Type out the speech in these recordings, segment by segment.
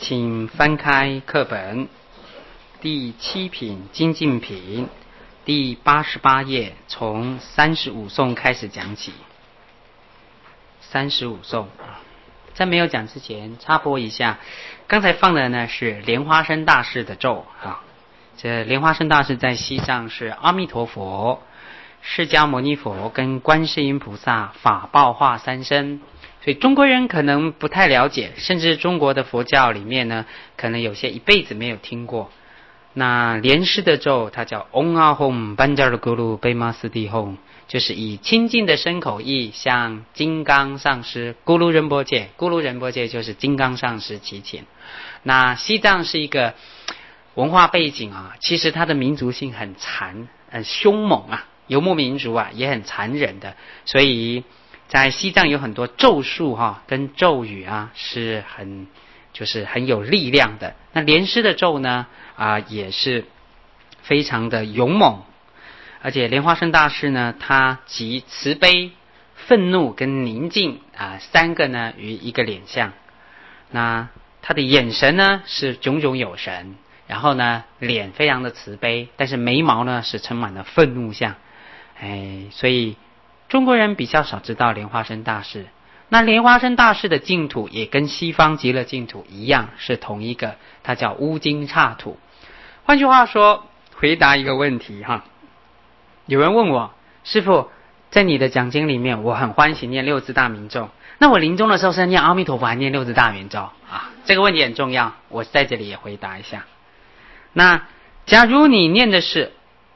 请翻开课本第7品精进品第88页，从35颂开始讲起。35颂，在没有讲之前插播一下，刚才放的呢是莲花生大士的咒啊。这莲花生大士在西藏是阿弥陀佛、释迦牟尼佛跟观世音菩萨法报化三身，所以中国人可能不太了解，甚至中国的佛教里面呢，可能有些一辈子没有听过。那莲师的咒它叫 Om Ahom Banjar Guru Bema Siti Hom， 就是以清净的身口意向金刚上师咕噜仁波切，咕噜仁波切就是金刚上师祈请。那西藏是一个文化背景啊，其实它的民族性很凶猛啊，游牧民族啊也很残忍的，所以在西藏有很多咒术跟咒语啊是很有力量的。那莲师的咒呢也是非常的勇猛，而且莲花生大师呢，他集慈悲、愤怒跟宁静三个呢于一个脸相。那他的眼神呢是炯炯有神，然后呢脸非常的慈悲，但是眉毛呢是充满了愤怒相。所以中国人比较少知道莲花生大士。那莲花生大士的净土也跟西方极乐净土一样，是同一个，它叫乌金刹土。换句话说，回答一个问题有人问我，师父，在你的讲经里面我很欢喜念六字大明咒，那我临终的时候是念阿弥陀佛还念六字大明咒这个问题很重要，我在这里也回答一下。那假如你念的是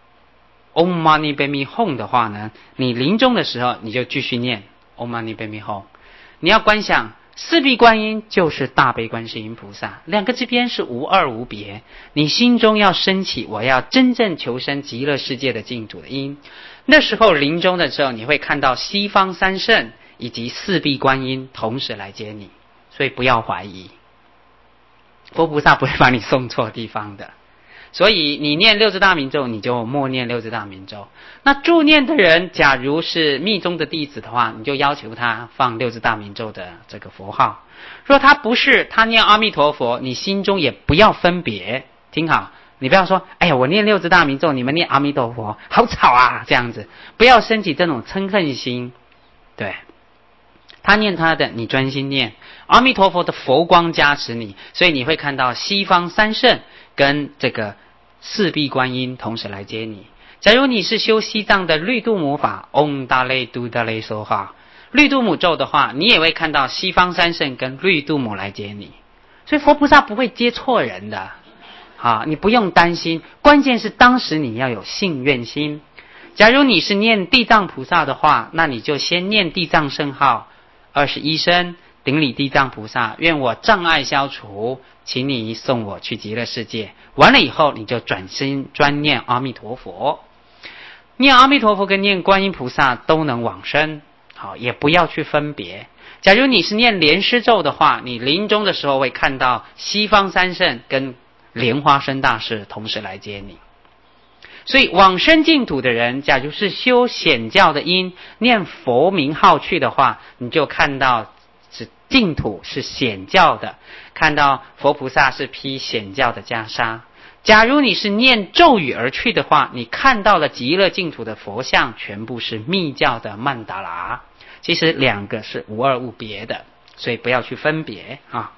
Om Mani Padme Hum 的话呢，你临终的时候你就继续念 Om Mani Padme Hum。你要观想四臂观音就是大悲观世音菩萨，两个之间是无二无别。你心中要升起我要真正求生极乐世界的净土的因，那时候临终的时候你会看到西方三圣以及四臂观音同时来接你，所以不要怀疑，佛菩萨不会把你送错地方的。所以你念六字大明咒，你就默念六字大明咒。那助念的人假如是密宗的弟子的话，你就要求他放六字大明咒的这个佛号。若他不是，他念阿弥陀佛，你心中也不要分别。听好，你不要说哎呀我念六字大明咒，你们念阿弥陀佛好吵啊，这样子不要升起这种嗔恨心。对，他念他的，你专心念，阿弥陀佛的佛光加持你，所以你会看到西方三圣跟这个四臂观音同时来接你。假如你是修西藏的绿度母法 Om Dale Du Dale Soha 绿度母咒的话，你也会看到西方三圣跟绿度母来接你，所以佛菩萨不会接错人的你不用担心，关键是当时你要有信愿心。假如你是念地藏菩萨的话，那你就先念地藏圣号21声，顶礼地藏菩萨，愿我障碍消除，请你送我去极乐世界。完了以后你就转心专念阿弥陀佛，念阿弥陀佛跟念观音菩萨都能往生，也不要去分别。假如你是念莲师咒的话，你临终的时候会看到西方三圣跟莲花生大士同时来接你。所以往生净土的人，假如是修显教的因，念佛名号去的话，你就看到净土是显教的，看到佛菩萨是披显教的袈裟。假如你是念咒语而去的话，你看到了极乐净土的佛像全部是密教的曼达拉。其实两个是无二无别的，所以不要去分别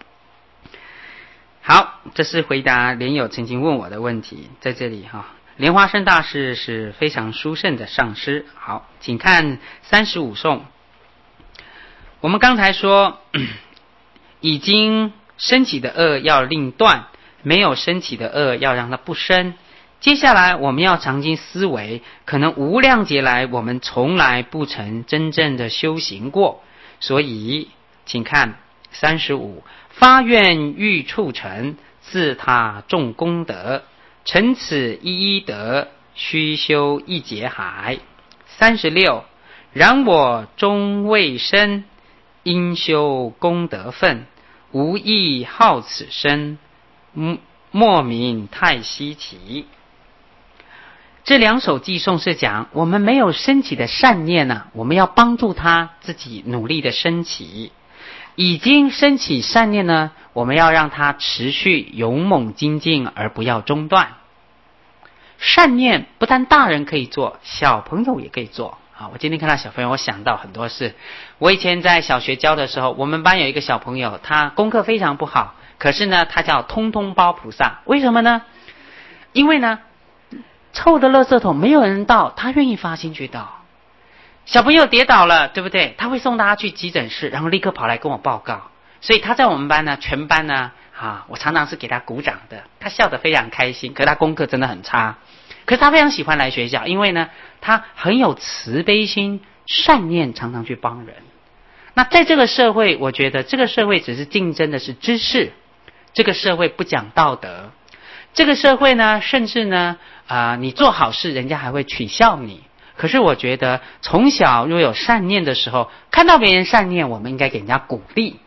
好，这是回答莲友曾经问我的问题，在这里莲花生大士是非常殊胜的上师。好，请看35颂。我们刚才说已经升起的恶要令断，没有升起的恶要让它不生。接下来我们要常经思维，可能无量劫来我们从来不曾真正的修行过，所以请看35，发愿欲促成，自他众功德，成此一一德，须修一劫海。36，然我终未生，应修功德分，无益好此身，莫名太稀奇。这两首偈颂是讲我们没有升起的善念我们要帮助他自己努力的升起。 已经升起善念呢，我们要让它持续勇猛精进，而不要中断。善念不但大人可以做，小朋友也可以做啊！我今天看到小朋友，我想到很多事。我以前在小学教的时候，我们班有一个小朋友，他功课非常不好，可是呢，他叫通通包菩萨。为什么呢？因为呢，臭的垃圾桶没有人倒，他愿意发心去倒。小朋友跌倒了，对不对？他会送大家去急诊室，然后立刻跑来跟我报告。所以他在我们班呢，全班呢，我常常是给他鼓掌的，他笑得非常开心。可是他功课真的很差，可是他非常喜欢来学校，因为呢，他很有慈悲心，善念常常去帮人。那在这个社会，我觉得这个社会只是竞争的是知识，这个社会不讲道德，这个社会呢，甚至呢，你做好事，人家还会取笑你。可是我觉得，从小若有善念的时候，看到别人善念，我们应该给人家鼓励。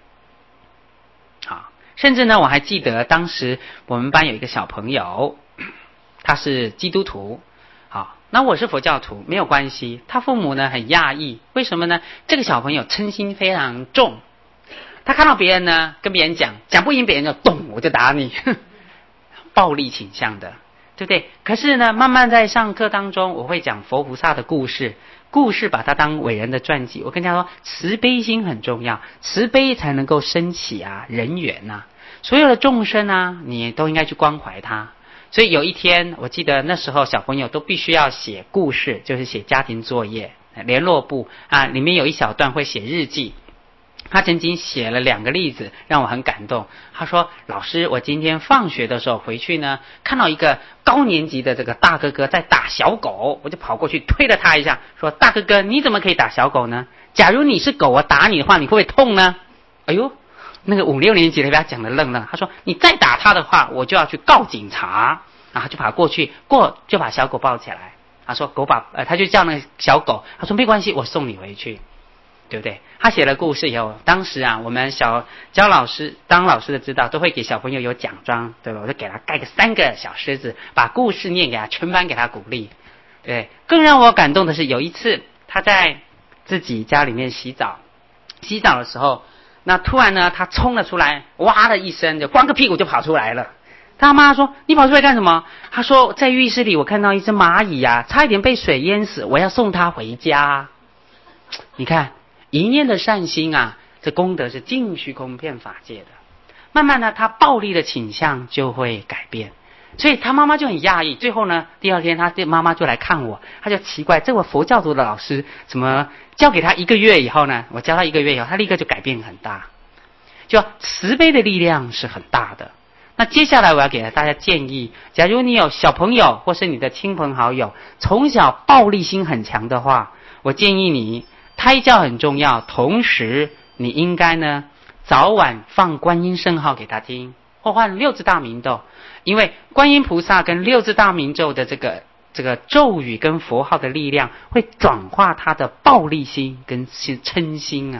甚至呢，我还记得当时我们班有一个小朋友，他是基督徒，那我是佛教徒，没有关系。他父母呢很讶异，为什么呢？这个小朋友嗔心非常重，他看到别人呢，跟别人讲不赢别人就咚，我就打你，暴力倾向的，对不对？可是呢，慢慢在上课当中，我会讲佛菩萨的故事把它当伟人的传记。我跟他说，慈悲心很重要，慈悲才能够升起人缘所有的众生你都应该去关怀他。所以有一天，我记得那时候小朋友都必须要写故事，就是写家庭作业，联络簿里面有一小段会写日记。他曾经写了2个例子，让我很感动。他说：“老师，我今天放学的时候回去呢，看到一个高年级的这个大哥哥在打小狗，我就跑过去推了他一下，说：大哥哥，你怎么可以打小狗呢？假如你是狗，我打你的话，你会不会痛呢？”哎呦，那个5、6年级的被他讲的愣了。他说：“你再打他的话，我就要去告警察。”就跑过去，就把小狗抱起来。他说：“他就叫那个小狗，他说没关系，我送你回去。”对不对？他写了故事以后，当时我们当老师的知道，都会给小朋友有奖章，对吧？我就给他盖个3个小狮子，把故事念给他，全班给他鼓励。对，更让我感动的是，有一次他在自己家里面洗澡的时候，那突然呢，他冲了出来，哇的一声，就光个屁股就跑出来了。他妈说：“你跑出来干什么？”他说：“在浴室里，我看到一只蚂蚁差一点被水淹死，我要送它回家。”你看。一念的善心这功德是尽虚空遍法界的。慢慢呢，他暴力的倾向就会改变，所以他妈妈就很讶异。最后呢，第2天他妈妈就来看我，他就奇怪，这位佛教徒的老师怎么教给他1个月以后呢？我教他1个月以后，他立刻就改变很大。就慈悲的力量是很大的。那接下来我要给大家建议，假如你有小朋友或是你的亲朋好友从小暴力心很强的话，我建议你胎教很重要，同时你应该呢早晚放观音圣号给他听，或换6字大明咒，因为观音菩萨跟6字大明咒的这个咒语跟佛号的力量，会转化他的暴力心跟嗔心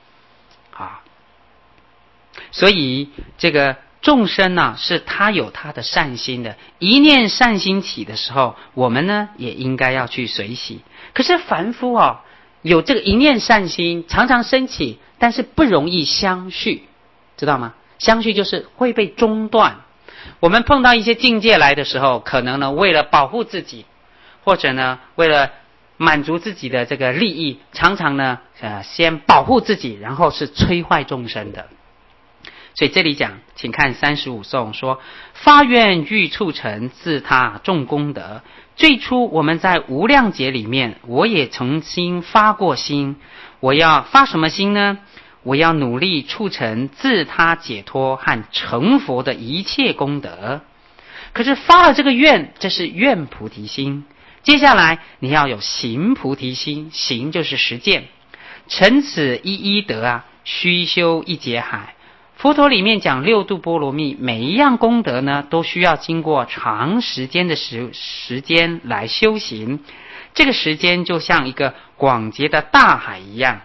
所以这个众生是他有他的善心的，一念善心起的时候，我们呢也应该要去随喜。可是凡夫有这个一念善心常常升起，但是不容易相续，知道吗？相续就是会被中断。我们碰到一些境界来的时候，可能呢为了保护自己，或者呢为了满足自己的这个利益，常常呢先保护自己，然后是摧坏众生的。所以这里讲，请看35颂说：发愿欲促成自他众功德。最初我们在无量劫里面，我也曾经发过心，我要发什么心呢？我要努力促成自他解脱和成佛的一切功德。可是发了这个愿，这是愿菩提心。接下来你要有行菩提心，行就是实践。成此一德须修一劫海。佛陀里面讲6度波罗蜜，每一样功德呢，都需要经过长时间的时间来修行。这个时间就像一个广结的大海一样。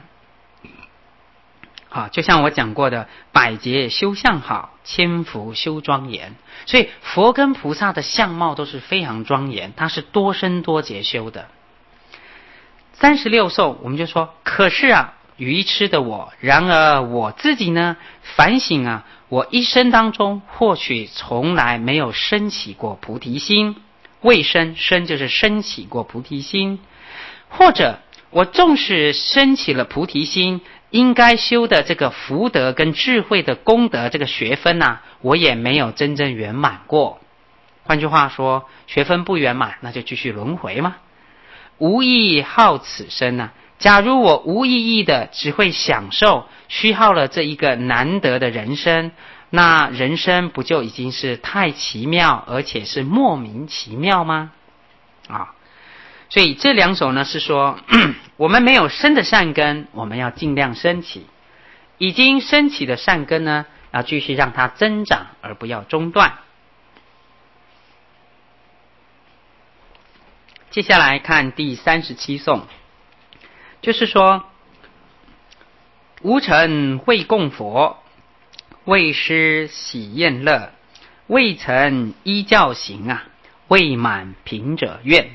就像我讲过的，百劫修相好，千福修庄严。所以佛跟菩萨的相貌都是非常庄严，它是多生多劫修的。36颂我们就说，可是愚痴的我。然而我自己呢，反省啊，我一生当中或许从来没有升起过菩提心，未生，生就是升起过菩提心，或者我纵使升起了菩提心，应该修的这个福德跟智慧的功德这个学分啊，我也没有真正圆满过。换句话说，学分不圆满，那就继续轮回嘛。无意好此生啊，假如我无意义的只会享受，虚耗了这一个难得的人生，那人生不就已经是太奇妙，而且是莫名其妙吗？所以这两首呢是说我们没有生的善根，我们要尽量升起；已经升起的善根呢，要继续让它增长，而不要中断。接下来看第37颂，就是说无尘会供佛，未施喜宴乐，未曾依教行啊，未满贫者愿。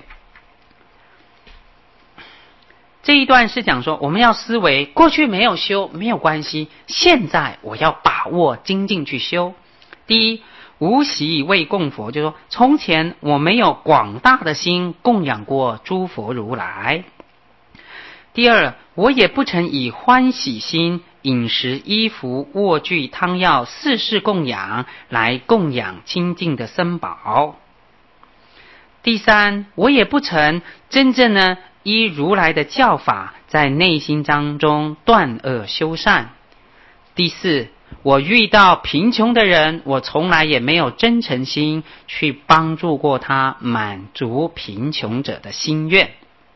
这一段是讲说，我们要思维过去没有修没有关系，现在我要把握精进去修。第一，无喜为供佛，就是说从前我没有广大的心供养过诸佛如来。第二，我也不曾以欢喜心饮食衣服卧具汤药四事供养来供养清净的僧宝。第三，我也不曾真正呢依如来的教法在内心当中断恶修善。第四，我遇到贫穷的人，我从来也没有真诚心去帮助过他满足贫穷者的心愿。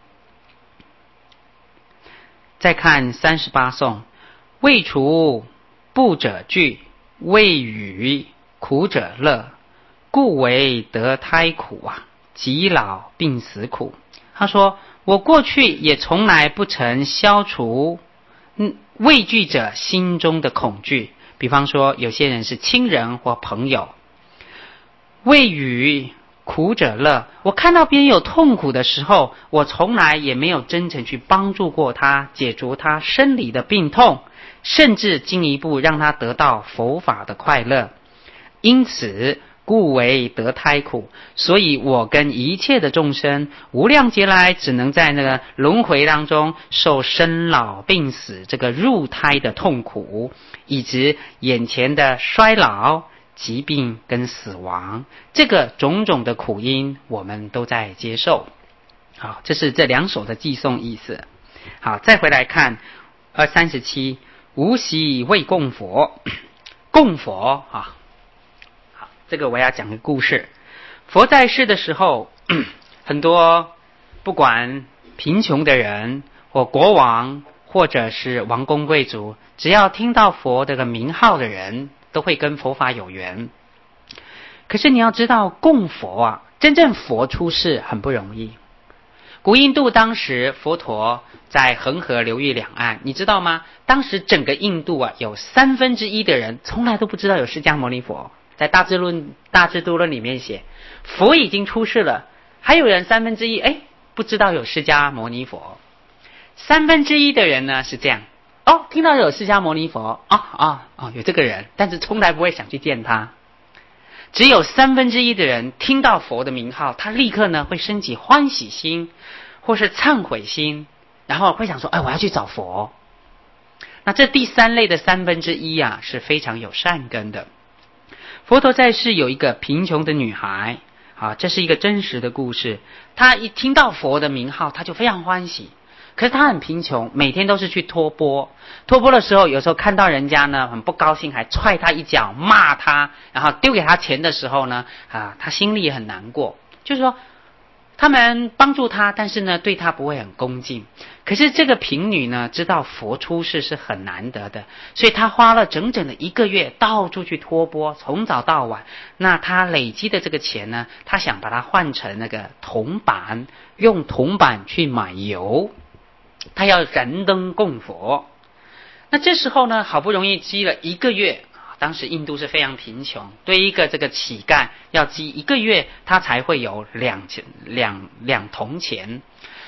再看38颂，未除怖者惧，未与苦者乐，故为得胎苦啊，及老病死苦。他说我过去也从来不曾消除畏惧者心中的恐惧，比方说有些人是亲人或朋友。未与苦者乐，我看到别人有痛苦的时候，我从来也没有真诚去帮助过他，解除他生理的病痛，甚至进一步让他得到佛法的快乐。因此故为得胎苦，所以我跟一切的众生无量劫来只能在那个轮回当中受生老病死这个入胎的痛苦，以及眼前的衰老疾病跟死亡，这个种种的苦因我们都在接受。好，这是这两首的寄颂意思。好，再回来看37，无喜为供佛。供佛啊，好，这个我要讲个故事。佛在世的时候，很多不管贫穷的人或国王或者是王公贵族，只要听到佛这个名号的人都会跟佛法有缘。可是你要知道，供佛啊，真正佛出世很不容易。古印度当时佛陀在恒河流域两岸，你知道吗？当时整个印度啊，有1/3的人从来都不知道有释迦牟尼佛。在大智度论里面写，佛已经出世了，还有人1/3不知道有释迦牟尼佛。1/3的人呢是这样，听到有释迦牟尼佛，有这个人，但是从来不会想去见他。只有1/3的人听到佛的名号，他立刻呢会升起欢喜心或是忏悔心，然后会想说，我要去找佛。那这第3类的1/3啊，是非常有善根的。佛陀在世有一个贫穷的女孩，这是一个真实的故事。她一听到佛的名号，她就非常欢喜。可是她很贫穷，每天都是去托钵。托钵的时候，有时候看到人家呢很不高兴，还踹他一脚，骂他，然后丢给他钱的时候呢，他心里也很难过。就是说，他们帮助他，但是呢，对他不会很恭敬。可是这个贫女呢，知道佛出世是很难得的，所以她花了整整的1个月，到处去托钵，从早到晚。那她累积的这个钱呢，她想把它换成那个铜板，用铜板去买油，她要燃灯供佛。那这时候呢，好不容易积了1个月，当时印度是非常贫穷，对一个这个乞丐要积1个月，他才会有2铜钱。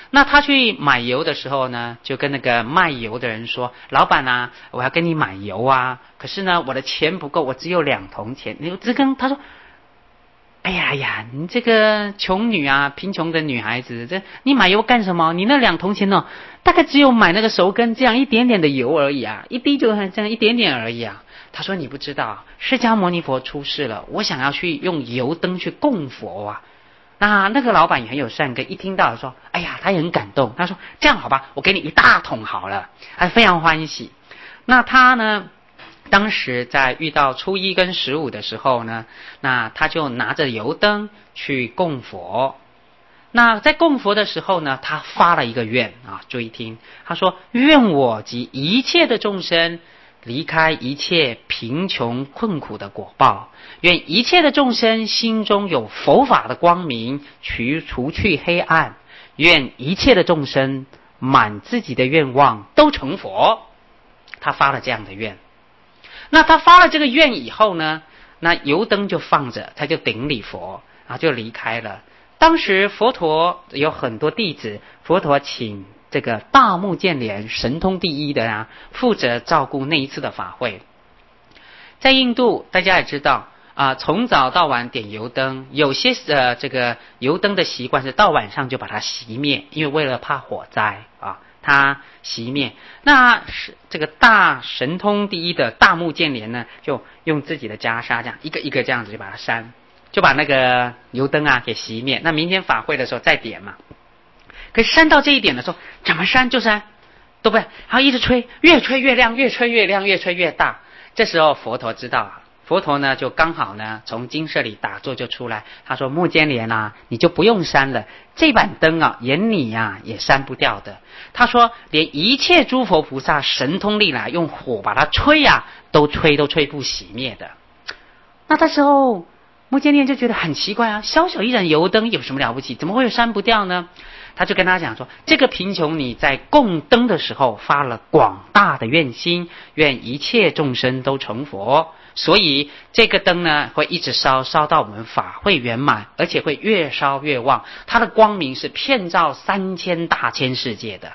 那他去买油的时候呢，就跟那个卖油的人说：“老板啊，我要跟你买油啊，可是呢，我的钱不够，我只有2铜钱。”只跟他说：“哎呀，你这个穷女啊，贫穷的女孩子，你买油干什么？你那2铜钱呢，大概只有买那个熟羹这样一点点的油而已啊，一滴就这样一点点而已啊。”他说：“你不知道，释迦牟尼佛出世了，我想要去用油灯去供佛啊。”那个老板也很有善根，一听到说，哎呀，他也很感动。他说：“这样好吧，我给你1大桶好了。”他非常欢喜。那他呢，当时在遇到初1跟15的时候呢，那他就拿着油灯去供佛。那在供佛的时候呢，他发了一个愿啊，注意听，他说：“愿我及一切的众生离开一切贫穷困苦的果报，愿一切的众生心中有佛法的光明，除去黑暗，愿一切的众生满自己的愿望都成佛。”他发了这样的愿。那他发了这个愿以后呢，那油灯就放着，他就顶礼佛，然后就离开了。当时佛陀有很多弟子，佛陀请这个大目犍连神通第一的负责照顾那一次的法会。在印度大家也知道从早到晚点油灯，有些这个油灯的习惯是到晚上就把它熄灭，因为为了怕火灾它熄灭。那这个大神通第一的大目犍连呢，就用自己的袈裟这样一个一个这样子就把它扇，就把那个油灯给熄灭。那明天法会的时候再点嘛。可是扇到这一点的时候，怎么扇就扇都不然后一直吹，越吹越亮，越吹越亮，越吹越大。这时候佛陀知道，佛陀呢就刚好呢从精舍里打坐就出来，他说：“目犍连你就不用扇了，这盏灯连你也扇不掉的。”他说：“连一切诸佛菩萨神通力来用火把它吹都吹不熄灭的。”那这时候目犍连就觉得很奇怪小小一盏油灯有什么了不起，怎么会扇不掉呢？他就跟他讲说：“这个贫穷你在供灯的时候发了广大的愿心，愿一切众生都成佛，所以这个灯呢会一直烧到我们法会圆满，而且会越烧越旺，它的光明是遍照3000大千世界的。”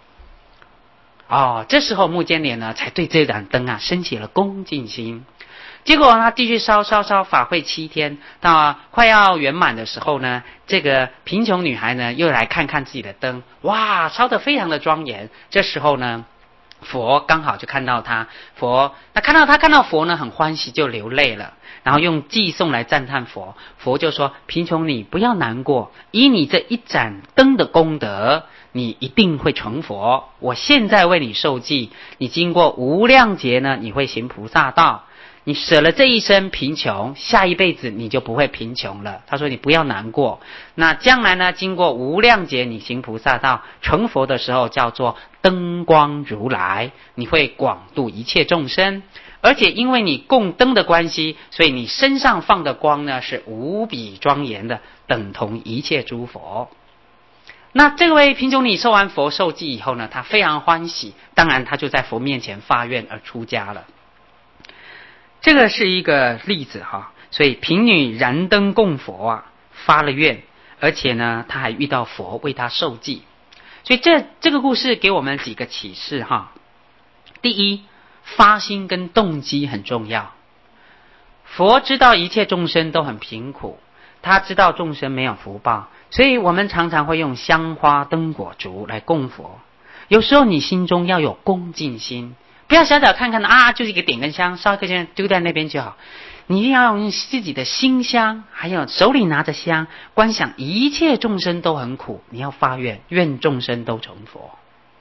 这时候目犍连呢才对这盏灯升起了恭敬心。结果他继续烧，法会7天，到快要圆满的时候呢，这个贫穷女孩呢又来看看自己的灯，哇，烧得非常的庄严。这时候呢，佛刚好就看到他，看到佛呢很欢喜，就流泪了，然后用偈颂来赞叹佛。佛就说：“贫穷你不要难过，以你这一盏灯的功德，你一定会成佛。我现在为你受记，你经过无量劫呢，你会行菩萨道。你舍了这一生贫穷，下一辈子你就不会贫穷了。”他说：“你不要难过。那将来呢，经过无量劫，你行菩萨道，成佛的时候叫做灯光如来，你会广度一切众生。而且因为你供灯的关系，所以你身上放的光呢是无比庄严的，等同一切诸佛。”那这位贫穷女受完佛受记以后呢，她非常欢喜，当然她就在佛面前发愿而出家了。这个是一个例子所以贫女燃灯供佛发了愿，而且呢她还遇到佛为她受记。所以这个故事给我们几个启示第一，发心跟动机很重要。佛知道一切众生都很贫苦，他知道众生没有福报，所以我们常常会用香花灯果烛来供佛。有时候你心中要有恭敬心，不要小小看看就是一个点根香，烧一个香丢在那边就好。你一定要用自己的心香，还有手里拿着香，观想一切众生都很苦，你要发愿，愿众生都成佛。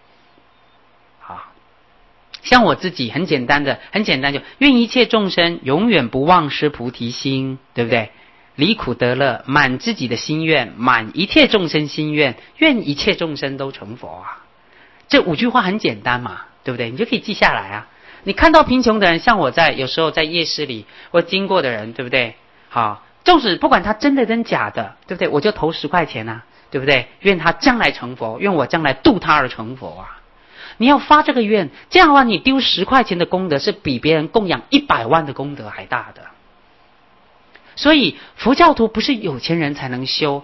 像我自己很简单就愿一切众生永远不忘失菩提心，对不对？离苦得乐，满自己的心愿，满一切众生心愿，愿一切众生都成佛这5句话很简单嘛，对不对？你就可以记下来你看到贫穷的人，像我有时候在夜市里或经过的人，对不对？纵使不管他真的真假的，对不对？我就投10块钱对不对？愿他将来成佛，愿我将来度他而成佛你要发这个愿，这样的话你丢10块钱的功德是比别人供养100万的功德还大的。所以佛教徒不是有钱人才能修，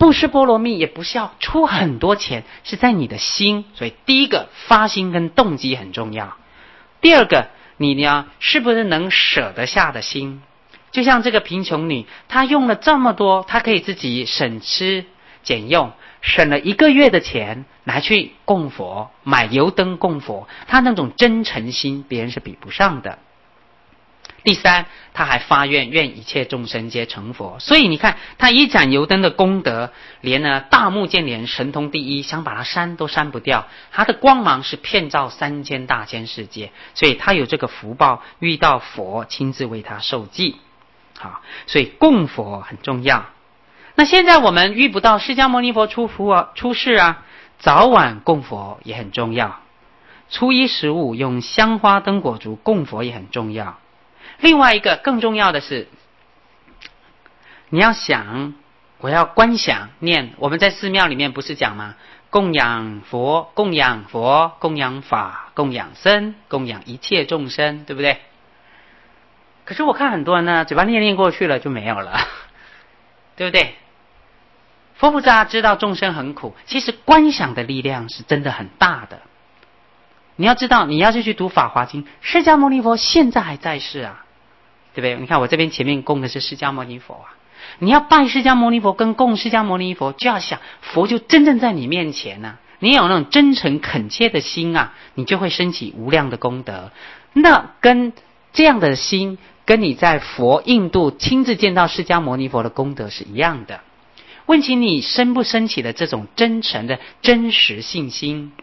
布施波罗蜜也不是要出很多钱，是在你的心。所以第一个发心跟动机很重要。第二个，你呢是不是能舍得下的心？就像这个贫穷女，她用了这么多，她可以自己省吃俭用，省了1个月的钱拿去供佛，买油灯供佛，她那种真诚心别人是比不上的。第三，他还发愿，愿一切众生皆成佛。所以你看，他一盏油灯的功德，连呢大目犍连神通第一，想把它删都删不掉。他的光芒是遍照3000大千世界，所以他有这个福报，遇到佛亲自为他受记。好，所以供佛很重要。那现在我们遇不到释迦牟尼佛出世啊，早晚供佛也很重要。初一十五用香花灯果烛供佛也很重要。另外一个更重要的是，你要想，我要观想念。我们在寺庙里面不是讲吗？供养佛，供养佛，供养法，供养僧，供养一切众生，对不对？可是我看很多人呢，嘴巴念过去了就没有了，对不对？佛菩萨知道众生很苦，其实观想的力量是真的很大的。你要知道，你要是去读《法华经》，释迦牟尼佛现在还在世啊，对不对？你看我这边前面供的是释迦牟尼佛啊，你要拜释迦牟尼佛跟供释迦牟尼佛，就要想佛就真正在你面前啊，你有那种真诚恳切的心啊，你就会升起无量的功德。那跟这样的心，跟你在佛印度亲自见到释迦牟尼佛的功德是一样的。问起你升不升起的这种真诚的真实信心。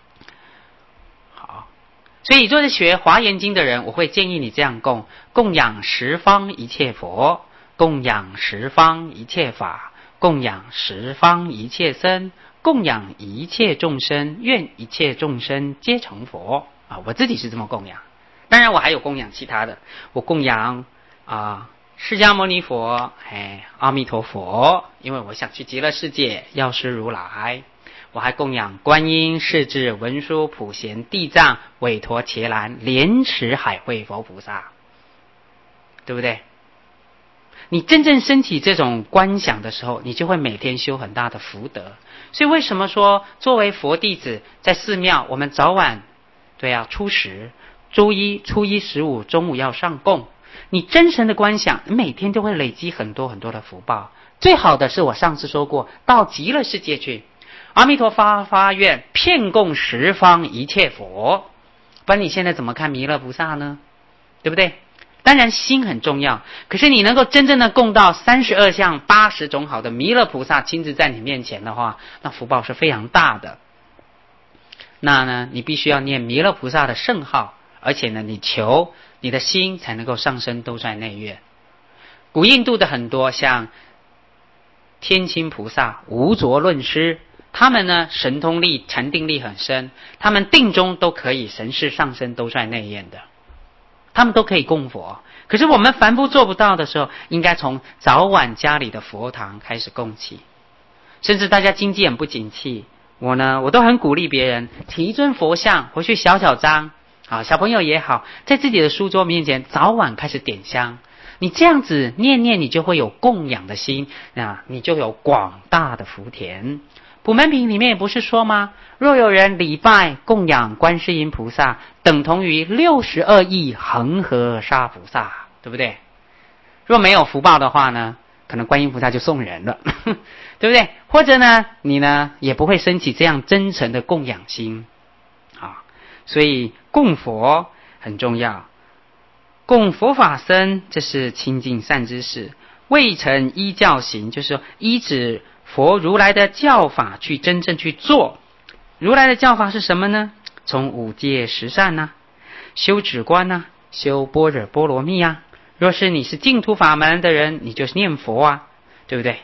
好，所以就是学华严经的人，我会建议你这样供养十方一切佛，供养十方一切法，供养十方一切僧，供养一切众生，愿一切众生皆成佛啊！我自己是这么供养，当然我还有供养其他的，我供养释迦牟尼佛，阿弥陀佛，因为我想去极乐世界，药师如来。我还供养观音、势至、文殊、普贤、地藏、韦陀、伽蓝、莲池海会佛菩萨，对不对？你真正升起这种观想的时候，你就会每天修很大的福德。所以为什么说作为佛弟子在寺庙，我们早晚初十、初一十五中午要上供。你真诚的观想，每天都会累积很多很多的福报。最好的是我上次说过，到极乐世界去，阿弥陀发愿，遍供十方一切佛。不然你现在怎么看弥勒菩萨呢？对不对？当然心很重要，可是你能够真正的供到32相80种好的弥勒菩萨亲自在你面前的话，那福报是非常大的。那呢，你必须要念弥勒菩萨的圣号，而且呢，你求你的心才能够上升兜率内院。古印度的很多像天亲菩萨、无着论师，他们呢神通力、禅定力很深，他们定中都可以神识上升兜率内院的，他们都可以供佛。可是我们凡夫做不到的时候，应该从早晚家里的佛堂开始供起。甚至大家经济很不景气，我都很鼓励别人提一尊佛像回去小张小朋友也好，在自己的书桌面前早晚开始点香。你这样子念念，你就会有供养的心，你就有广大的福田。普门品里面也不是说吗？若有人礼拜供养观世音菩萨，等同于62亿恒河沙菩萨，对不对？若没有福报的话呢，可能观音菩萨就送人了对不对？或者呢，你呢也不会升起这样真诚的供养心所以供佛很重要。供佛法僧，这是清净善知识。未曾依教行，就是说依止佛如来的教法去真正去做。如来的教法是什么呢？从五戒十善修止观修般若波罗蜜若是你是净土法门的人，你就是念佛对不对？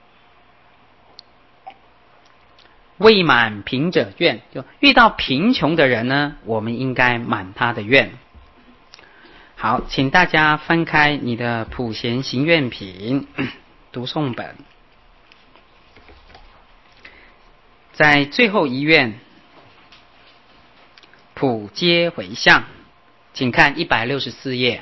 未满贫者愿，就遇到贫穷的人呢，我们应该满他的愿。好，请大家翻开你的普贤行愿品读诵本，在最后一愿普皆回向，请看164页。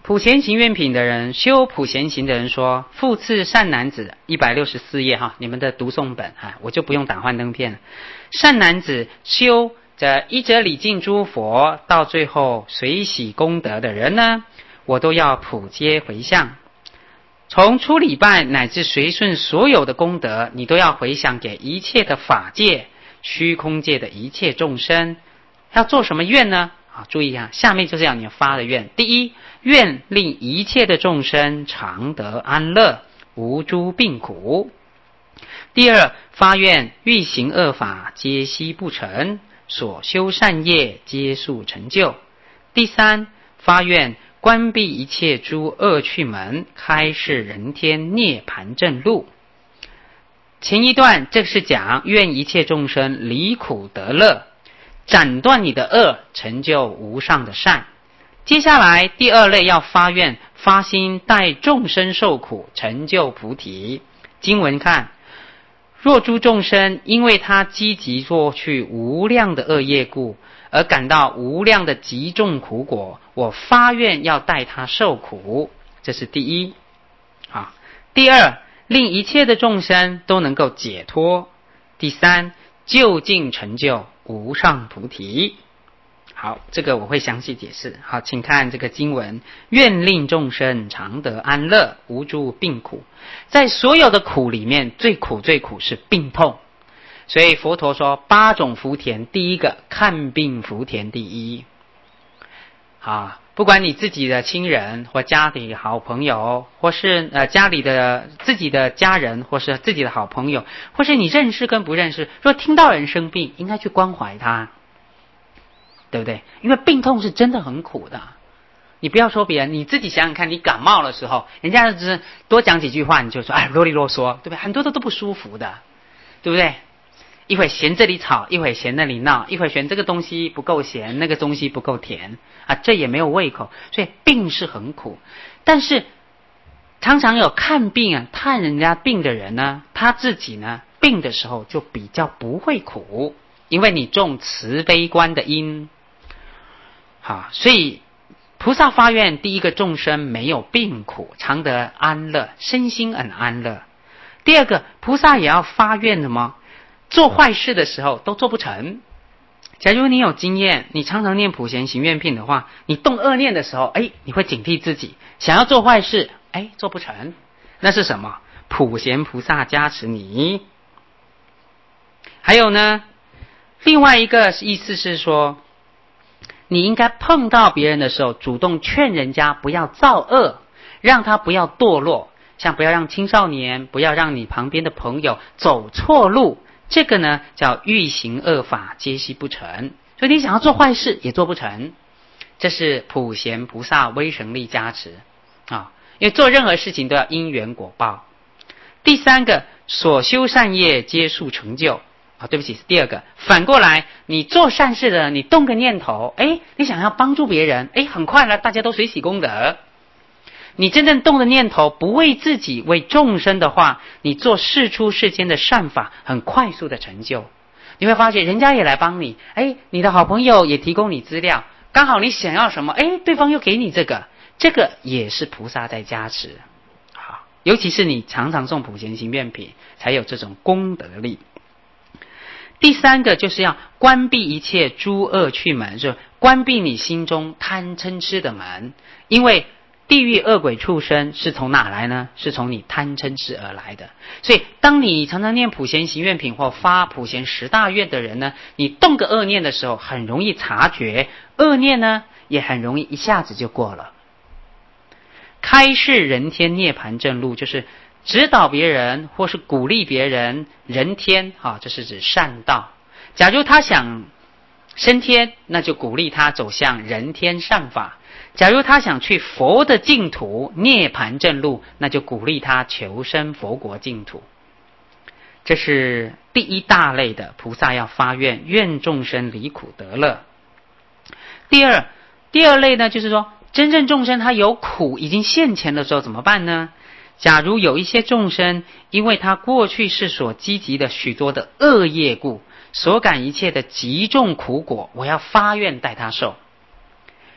普贤行愿品的人，修普贤行的人说，复次善男子，164页哈，你们的读诵本哈，我就不用打幻灯片了。善男子修这一者礼敬诸佛，到最后随喜功德的人呢，我都要普皆回向。从初礼拜乃至随顺所有的功德，你都要回向给一切的法界、虚空界的一切众生。要做什么愿呢？注意啊，下面就是要你发的愿。第一，愿令一切的众生常得安乐，无诸病苦。第二，发愿欲行恶法皆悉不成，所修善业皆速成就。第三，发愿关闭一切诸恶趣门，开示人天涅盘正路。前一段这是讲愿一切众生离苦得乐，斩断你的恶，成就无上的善。接下来第二类要发愿，发心带众生受苦，成就菩提。经文看，若诸众生因为他积极做去无量的恶业故，而感到无量的极重苦果，我发愿要带他受苦。这是第一。第二，令一切的众生都能够解脱。第三，究竟成就无上菩提。好，这个我会详细解释。好，请看这个经文，愿令众生常得安乐，无诸病苦。在所有的苦里面，最苦是病痛。所以佛陀说8种福田，第一个看病福田第一。不管你自己的亲人或家里好朋友，或是家里的自己的家人，或是自己的好朋友，或是你认识跟不认识，若听到人生病，应该去关怀他，对不对？因为病痛是真的很苦的。你不要说别人，你自己想想看，你感冒的时候，人家只是多讲几句话，你就说啰里啰嗦，对不对？很多都不舒服的，对不对？一会嫌这里吵，一会嫌那里闹，一会嫌这个东西不够咸，那个东西不够甜这也没有胃口，所以病是很苦。但是常常有看病看人家病的人呢，他自己呢病的时候就比较不会苦，因为你种慈悲观的因。所以菩萨发愿，第一个众生没有病苦，常得安乐，身心很安乐。第二个，菩萨也要发愿的吗？做坏事的时候都做不成。假如你有经验，你常常念普贤行愿品的话，你动恶念的时候，你会警惕自己，想要做坏事，做不成。那是什么？普贤菩萨加持你。还有呢，另外一个意思是说，你应该碰到别人的时候，主动劝人家不要造恶，让他不要堕落，像不要让青少年，不要让你旁边的朋友走错路。这个呢叫欲行恶法皆悉不成，所以你想要做坏事也做不成。这是普贤菩萨威神力加持因为做任何事情都要因缘果报。第三个，所修善业皆速成就。对不起，是第二个。反过来，你做善事的，你动个念头，你想要帮助别人，很快了，大家都随喜功德。你真正动的念头不为自己，为众生的话，你做世出世间的善法，很快速的成就。你会发现人家也来帮你，你的好朋友也提供你资料，刚好你想要什么，对方又给你这个也是菩萨在加持。尤其是你常常诵普贤行愿品，才有这种功德力。第三个就是要关闭一切诸恶趣门，就关闭你心中贪嗔痴的门。因为地狱恶鬼畜生是从哪来呢？是从你贪嗔痴而来的。所以当你常常念普贤行愿品或发普贤10大愿的人呢，你动个恶念的时候很容易察觉，恶念呢也很容易一下子就过了。开示人天涅盘正路，就是指导别人或是鼓励别人，人天这是指善道。假如他想升天，那就鼓励他走向人天善法。假如他想去佛的净土涅盘正路，那就鼓励他求生佛国净土。这是第一大类的菩萨要发愿，愿众生离苦得乐。第二类呢，就是说真正众生他有苦已经现前的时候怎么办呢？假如有一些众生因为他过去世所积集的许多的恶业故，所感一切的极重苦果，我要发愿带他受。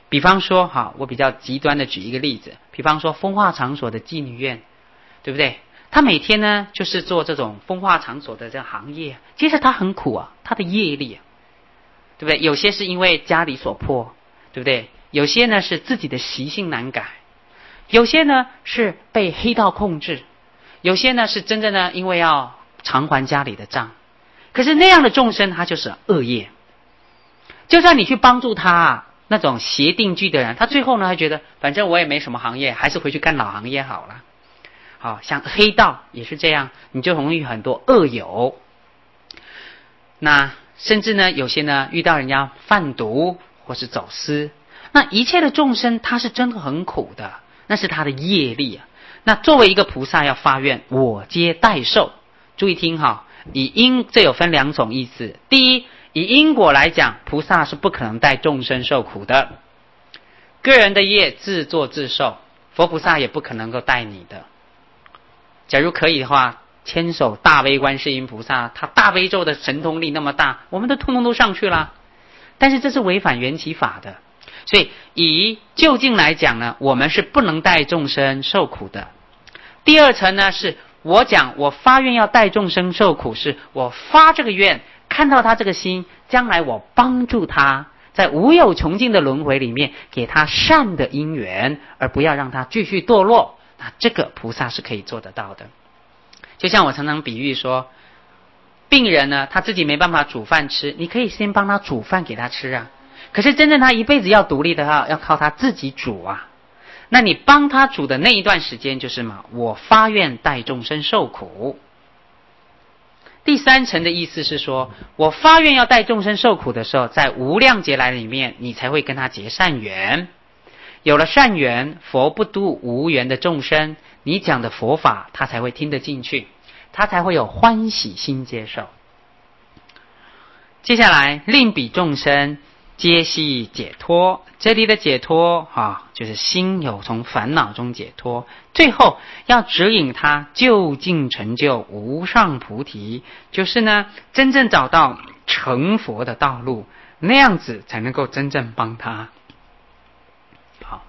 比方说哈，我比较极端的举一个例子，比方说风化场所的妓女院，对不对？他每天呢就是做这种风化场所的这个行业，其实他很苦啊，他的业力啊，对不对？有些是因为家里所迫，对不对？有些呢是自己的习性难改，有些呢是被黑道控制，有些呢是真正的因为要偿还家里的账。可是那样的众生他就是恶业，就算你去帮助他那种邪定居的人，他最后呢还觉得反正我也没什么行业，还是回去干老行业好了。好，像黑道也是这样，你就容易很多恶友。那甚至呢有些呢遇到人家贩毒或是走私，那一切的众生他是真的很苦的，那是他的业力啊。那作为一个菩萨要发愿我皆代受，注意听哈，以因这有分两种意思。第一，以因果来讲，菩萨是不可能带众生受苦的，个人的业自作自受，佛菩萨也不可能够带你的。假如可以的话，牵手大悲观世音菩萨，他大悲咒的神通力那么大，我们都通通都上去了。但是这是违反缘起法的，所以以究竟来讲呢，我们是不能带众生受苦的。第二层呢，是我讲我发愿要带众生受苦，是我发这个愿，看到他这个心，将来我帮助他在无有穷尽的轮回里面给他善的因缘，而不要让他继续堕落。那这个菩萨是可以做得到的。就像我常常比喻说，病人呢他自己没办法煮饭吃，你可以先帮他煮饭给他吃啊。可是真正他一辈子要独立的话，要靠他自己煮啊。那你帮他煮的那一段时间就是嘛，我发愿带众生受苦。第三层的意思是说，我发愿要带众生受苦的时候，在无量劫来里面，你才会跟他结善缘。有了善缘，佛不度无缘的众生，你讲的佛法他才会听得进去，他才会有欢喜心接受。接下来令彼众生皆悉解脱，这里的解脱就是心有从烦恼中解脱，最后要指引他究竟成就无上菩提，就是呢真正找到成佛的道路，那样子才能够真正帮他。好，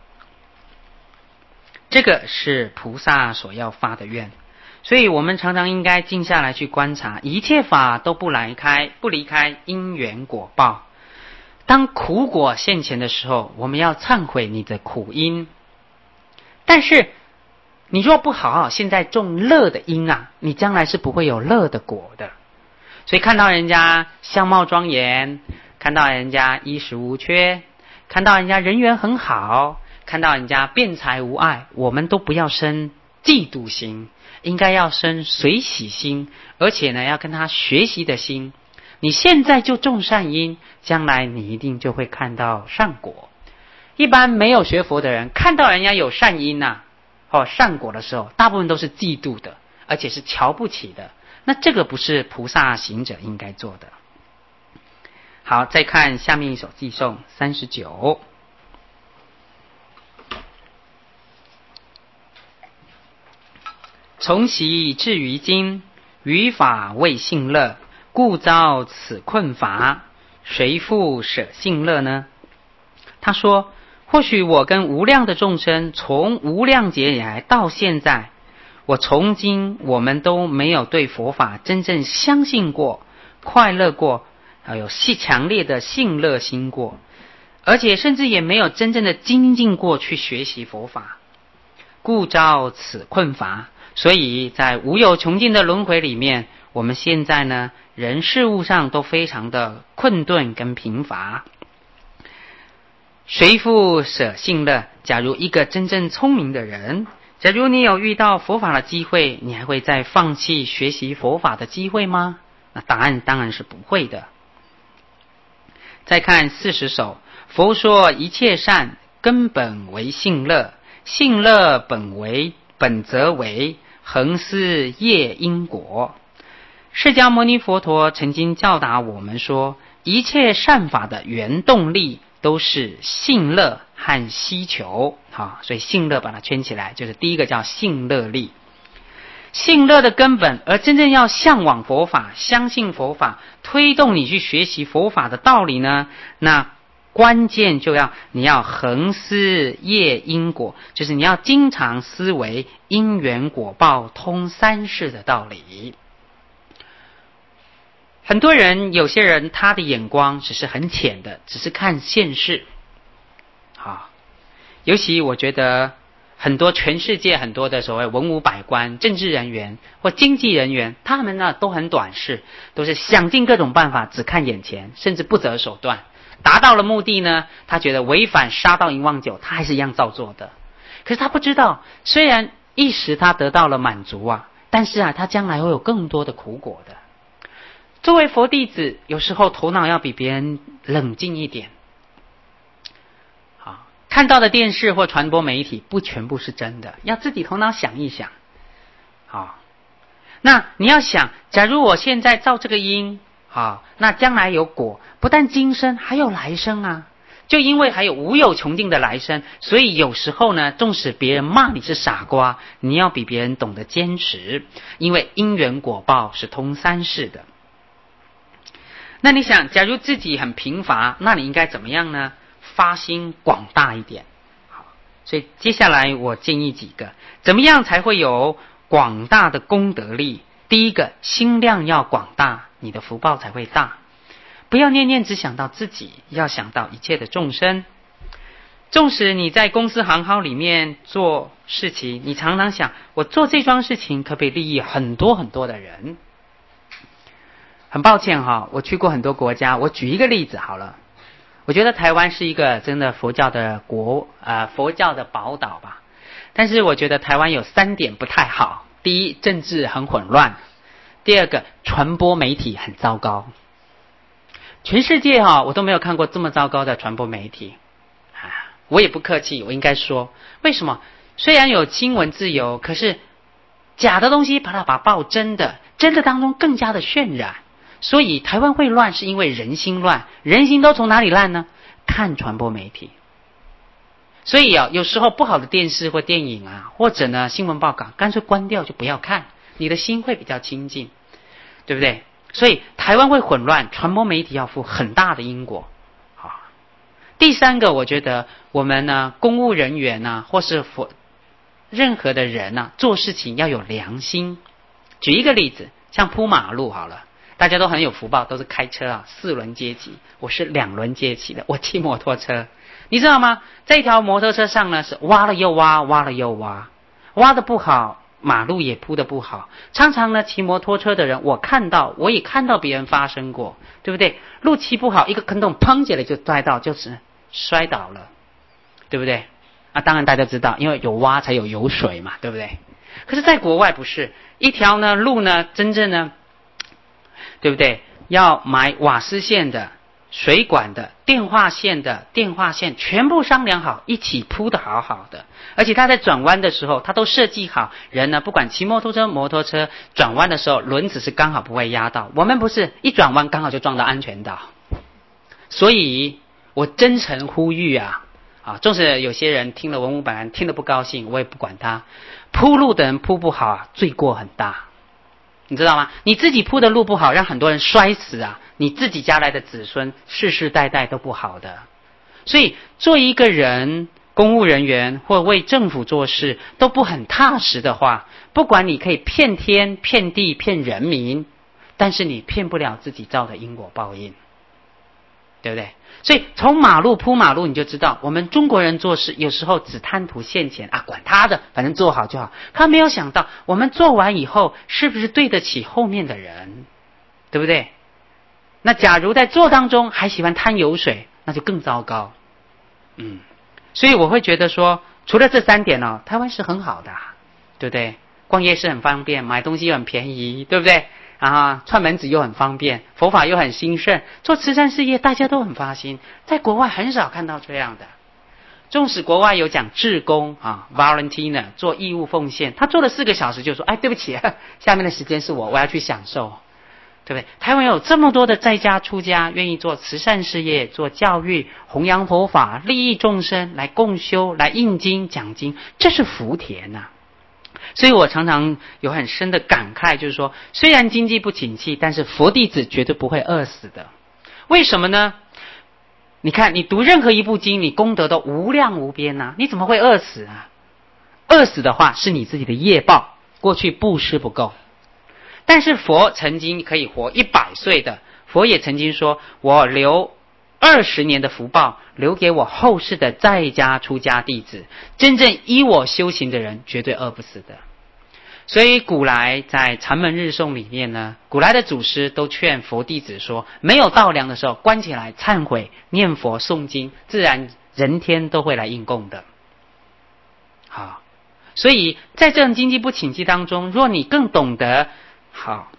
这个是菩萨所要发的愿。所以我们常常应该静下来去观察，一切法都不离开因缘果报。当苦果现前的时候，我们要忏悔你的苦因。但是你若不好好现在种乐的因啊，你将来是不会有乐的果的。所以看到人家相貌庄严，看到人家衣食无缺，看到人家人缘很好，看到人家辩才无碍，我们都不要生嫉妒心，应该要生随喜心，而且呢要跟他学习的心。你现在就种善因，将来你一定就会看到善果。一般没有学佛的人，看到人家有善因善果的时候，大部分都是嫉妒的，而且是瞧不起的。那这个不是菩萨行者应该做的。好，再看下面一首偈颂39。从昔至于今，于法未信乐，故遭此困乏，谁复舍信乐呢？他说，或许我跟无量的众生从无量劫以来到现在，我们都没有对佛法真正相信过、快乐过，还有强烈的信乐心过，而且甚至也没有真正的精进过去学习佛法，故遭此困乏。所以在无有穷尽的轮回里面，我们现在呢人事物上都非常的困顿跟贫乏。谁复舍信乐？假如一个真正聪明的人，假如你有遇到佛法的机会，你还会再放弃学习佛法的机会吗？那答案当然是不会的。再看40首，佛说一切善根本为信乐，信乐本则为恒思业因果。释迦牟尼佛陀曾经教导我们说，一切善法的原动力都是信乐和希求。所以信乐把它圈起来，就是第一个叫信乐力。信乐的根本，而真正要向往佛法、相信佛法、推动你去学习佛法的道理呢，那关键你要恒思业因果，就是你要经常思维因缘果报通三世的道理。很多人，有些人他的眼光只是很浅的，只是看现世。尤其我觉得全世界很多的所谓文武百官、政治人员或经济人员，他们呢都很短视，都是想尽各种办法，只看眼前，甚至不择手段。达到了目的呢，他觉得违反杀盗淫妄酒，他还是一样照做的。可是他不知道，虽然一时他得到了满足啊，但是他将来会有更多的苦果的。作为佛弟子，有时候头脑要比别人冷静一点。看到的电视或传播媒体不全部是真的，要自己头脑想一想。那你要想，假如我现在造这个因，那将来有果，不但今生还有来生啊。就因为还有无有穷尽的来生，所以有时候呢，纵使别人骂你是傻瓜，你要比别人懂得坚持，因为因缘果报是通三世的。那你想，假如自己很贫乏，那你应该怎么样呢？发心广大一点。好，所以接下来我建议几个，怎么样才会有广大的功德力？第一个，心量要广大，你的福报才会大。不要念念只想到自己，要想到一切的众生。纵使你在公司行号里面做事情，你常常想，我做这桩事情可不可以利益很多很多的人？很抱歉我去过很多国家，我举一个例子好了。我觉得台湾是一个真的佛教的佛教的宝岛吧。但是我觉得台湾有3点不太好。第一，政治很混乱；第二个，传播媒体很糟糕。全世界我都没有看过这么糟糕的传播媒体。我也不客气，我应该说，为什么？虽然有新闻自由，可是假的东西把它报真的，真的当中更加的渲染。所以台湾会乱，是因为人心乱。人心都从哪里乱呢？看传播媒体。所以有时候不好的电视或电影或者呢新闻报告，干脆关掉就不要看，你的心会比较清净，对不对？所以台湾会混乱，传播媒体要负很大的因果。第3个，我觉得我们呢，公务人员或是任何的人做事情要有良心。举一个例子，像铺马路好了，大家都很有福报，都是开车4轮阶级，我是2轮阶级的，我骑摩托车。你知道吗？这一条摩托车上呢，是挖了又挖，挖了又挖，挖的不好，马路也铺的不好。常常呢，骑摩托车的人，我也看到别人发生过，对不对？路骑不好，一个坑洞砰起来就就是摔倒了，对不对？当然大家知道，因为有挖才有水嘛，对不对？可是在国外不是，一条呢路呢，真正呢，对不对？要买瓦斯线的、水管的、电话线全部商量好，一起铺的好好的。而且他在转弯的时候，他都设计好，人呢不管骑摩托车转弯的时候，轮子是刚好不会压到。我们不是一转弯刚好就撞到安全岛。所以我真诚呼吁纵使有些人听了文武百官听了不高兴，我也不管他。铺路的人铺不好罪过很大。你知道吗？你自己铺的路不好，让很多人摔死你自己家来的子孙世世代代都不好的。所以做一个人，公务人员或为政府做事都不很踏实的话，不管你可以骗天骗地骗人民，但是你骗不了自己造的因果报应，对不对？所以从铺马路你就知道，我们中国人做事有时候只贪图现钱管他的，反正做好就好。他没有想到我们做完以后是不是对得起后面的人，对不对？那假如在做当中还喜欢贪油水，那就更糟糕。所以我会觉得说，除了这3点台湾是很好的，对不对？逛夜市很方便，买东西又很便宜，对不对？串门子又很方便，佛法又很兴盛，做慈善事业大家都很发心。在国外很少看到这样的。纵使国外有讲志工volunteer 做义务奉献，他做了4个小时就说对不起下面的时间是我要去享受，对不对？台湾有这么多的在家出家愿意做慈善事业，做教育，弘扬佛法，利益众生，来共修，来印经讲经，这是福田所以我常常有很深的感慨，就是说虽然经济不景气，但是佛弟子绝对不会饿死的。为什么呢？ 你看你读任何一部经，你功德都无量无边啊，你怎么会饿死啊？饿死的话是你自己的业报，过去布施不够。但是佛曾经可以活100岁的，佛也曾经说，我留20年的福报留给我后世的在家出家弟子，真正依我修行的人绝对饿不死的。所以古来在禅门日诵里面呢，古来的祖师都劝佛弟子说，没有稻粮的时候关起来忏悔念佛诵经，自然人天都会来应供的。好，所以在这种经济不景气当中，若你更懂得好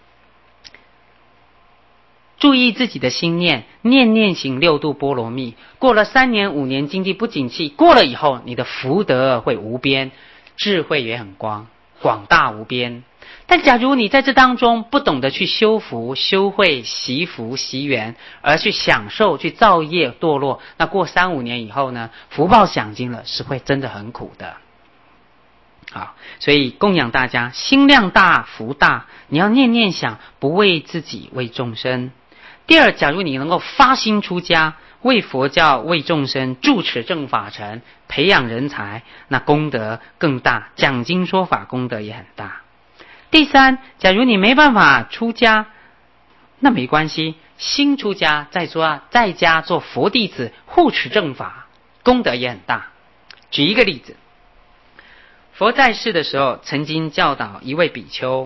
注意自己的心念，念念行6度波罗蜜，过了3年5年经济不景气，过了以后你的福德会无边，智慧也很广大无边。但假如你在这当中不懂得去修福修慧习福习缘，而去享受去造业堕落，那过3、5年以后呢，福报享尽了，是会真的很苦的。好，所以供养大家心量大福大，你要念念想，不为自己为众生。第二，假如你能够发心出家，为佛教为众生住持正法城，培养人才，那功德更大，讲经说法功德也很大。第三，假如你没办法出家，那没关系，新出家在家做佛弟子护持正法，功德也很大。举一个例子，佛在世的时候曾经教导一位比丘，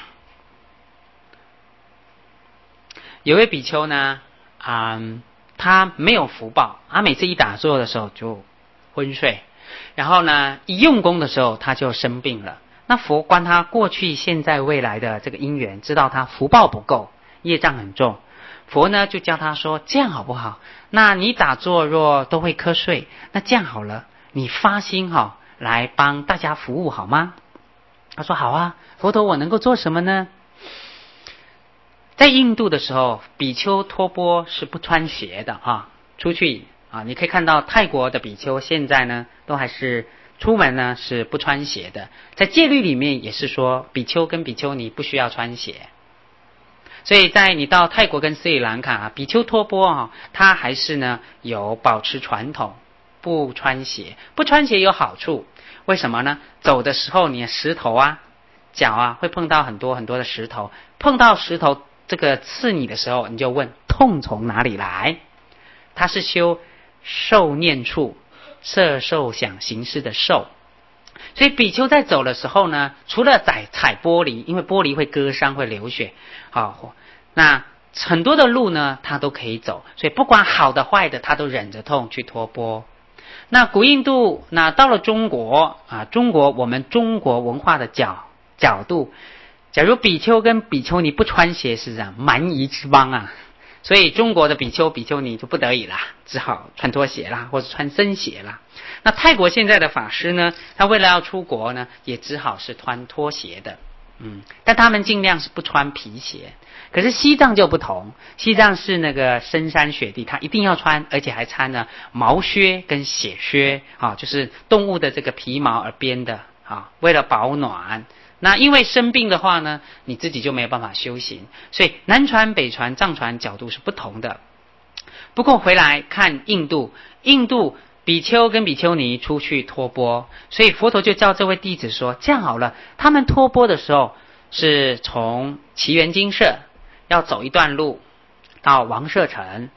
有位比丘呢，他没有福报，他每次一打坐的时候就昏睡，然后呢一用功的时候他就生病了。那佛观他过去现在未来的这个因缘，知道他福报不够，业障很重，佛呢就教他说，这样好不好，那你打坐若都会瞌睡，那这样好了，你发心来帮大家服务好吗？他说好啊，佛陀我能够做什么呢？在印度的时候，比丘托钵是不穿鞋的出去你可以看到泰国的比丘现在呢都还是出门呢是不穿鞋的，在戒律里面也是说比丘跟比丘尼不需要穿鞋。所以在你到泰国跟斯里兰卡，比丘托钵他还是呢有保持传统，不穿鞋。不穿鞋有好处，为什么呢？走的时候你的石头脚会碰到很多很多的石头，碰到石头这个刺你的时候，你就问痛从哪里来。它是修受念处色受想行识的受。所以比丘在走的时候呢，除了踩玻璃，因为玻璃会割伤会流血那很多的路呢他都可以走，所以不管好的坏的他都忍着痛去托钵。那古印度，那到了中国我们中国文化的角度，假如比丘跟比丘尼不穿鞋是这样蛮夷之邦所以中国的比丘比丘尼就不得已啦，只好穿拖鞋啦，或者穿僧鞋啦。那泰国现在的法师呢，他为了要出国呢，也只好是穿拖鞋的，但他们尽量是不穿皮鞋。可是西藏就不同，西藏是那个深山雪地，他一定要穿，而且还穿了毛靴跟血靴就是动物的这个皮毛而编的为了保暖。那因为生病的话呢，你自己就没有办法修行，所以南传北传藏传角度是不同的。不过回来看印度比丘跟比丘尼出去托钵，所以佛陀就叫这位弟子说，这样好了，他们托钵的时候是从祇园精舍要走一段路到王舍城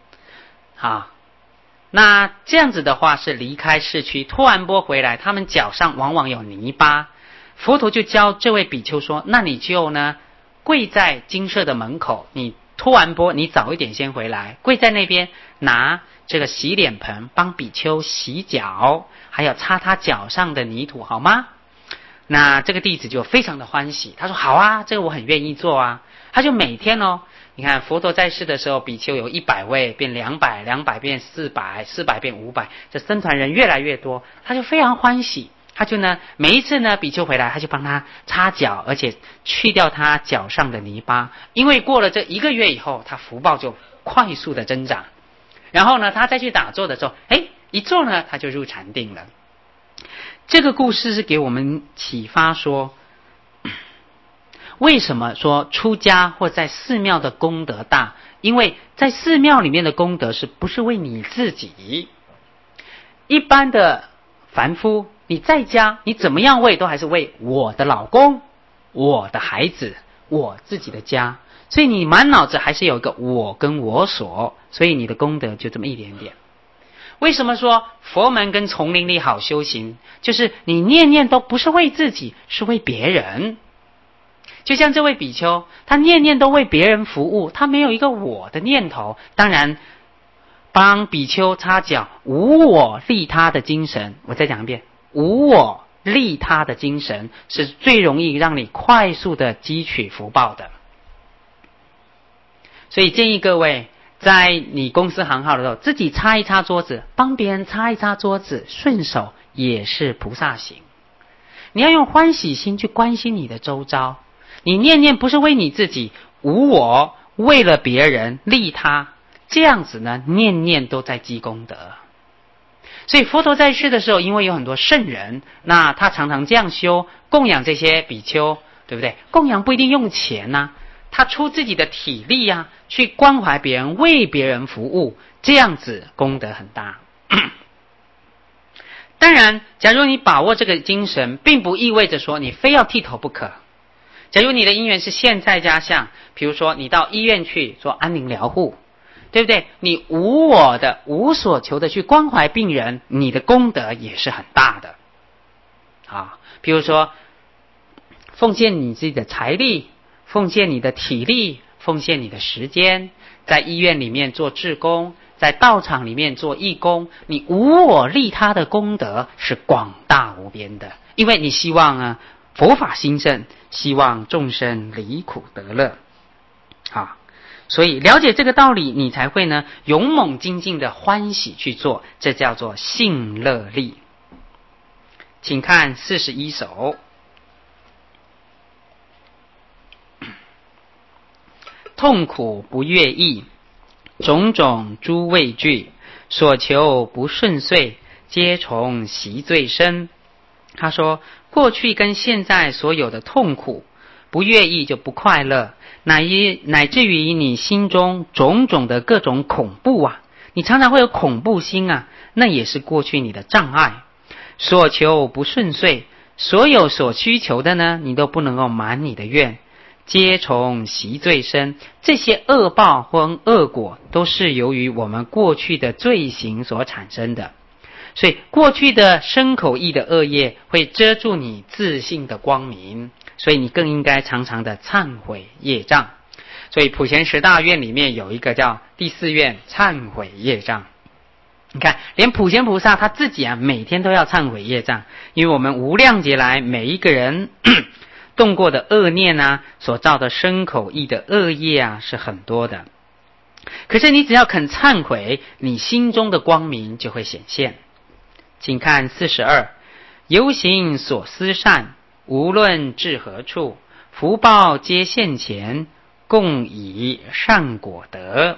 那这样子的话是离开市区，托完钵回来，他们脚上往往有泥巴。佛陀就教这位比丘说，那你就呢跪在精舍的门口，你托完钵你早一点先回来，跪在那边拿这个洗脸盆帮比丘洗脚，还有擦他脚上的泥土好吗？那这个弟子就非常的欢喜，他说好啊，这个我很愿意做他就每天你看佛陀在世的时候，比丘有100位变200变400变500，这僧团人越来越多，他就非常欢喜。他就呢每一次呢比丘回来，他就帮他擦脚，而且去掉他脚上的泥巴，因为过了这1个月以后，他福报就快速的增长。然后呢他再去打坐的时候，一坐呢他就入禅定了。这个故事是给我们启发说，为什么说出家或在寺庙的功德大， 因为在寺庙里面的功德是不是为你自己？一般的凡夫，你在家你怎么样为都还是为我的老公、我的孩子、我自己的家，所以你满脑子还是有一个我跟我所，所以你的功德就这么一点点。为什么说佛门跟丛林里好修行？就是你念念都不是为自己，是为别人。就像这位比丘，他念念都为别人服务，他没有一个我的念头。当然帮比丘擦脚，无我利他的精神，我再讲一遍，无我利他的精神是最容易让你快速的汲取福报的。所以建议各位，在你公司行号的时候，自己擦一擦桌子，帮别人擦一擦桌子，顺手也是菩萨行。你要用欢喜心去关心你的周遭，你念念不是为你自己，无我，为了别人利他，这样子呢，念念都在积功德。所以佛陀在世的时候，因为有很多圣人，那他常常这样修，供养这些比丘，对不对？供养不一定用钱啊，他出自己的体力啊，去关怀别人，为别人服务，这样子功德很大。当然，假如你把握这个精神，并不意味着说你非要剃头不可。假如你的因缘是现在加相，比如说你到医院去做安宁疗护，对不对？你无我的、无所求的去关怀病人，你的功德也是很大的。比如说奉献你自己的财力，奉献你的体力，奉献你的时间，在医院里面做志工，在道场里面做义工，你无我利他的功德是广大无边的，因为你希望佛法兴盛，希望众生离苦得乐所以了解这个道理，你才会呢勇猛精进的欢喜去做，这叫做信乐力。请看41首。痛苦不悦意，种种诸畏惧，所求不顺遂，皆从习罪生。他说过去跟现在所有的痛苦不悦意，就不快乐，乃至于你心中种种的各种恐怖你常常会有恐怖心那也是过去你的障碍。所求不顺遂，所有所需求的呢，你都不能够满你的愿，皆从习罪生。这些恶报或恶果都是由于我们过去的罪行所产生的。所以过去的身口意的恶业会遮住你自信的光明，所以你更应该常常的忏悔业障。所以普贤十大愿里面有一个叫第4愿忏悔业障。你看连普贤菩萨他自己每天都要忏悔业障，因为我们无量劫来每一个人动过的恶念所造的身口意的恶业是很多的。可是你只要肯忏悔，你心中的光明就会显现。请看42，由行所思善，无论至何处，福报皆现前，共以善果得。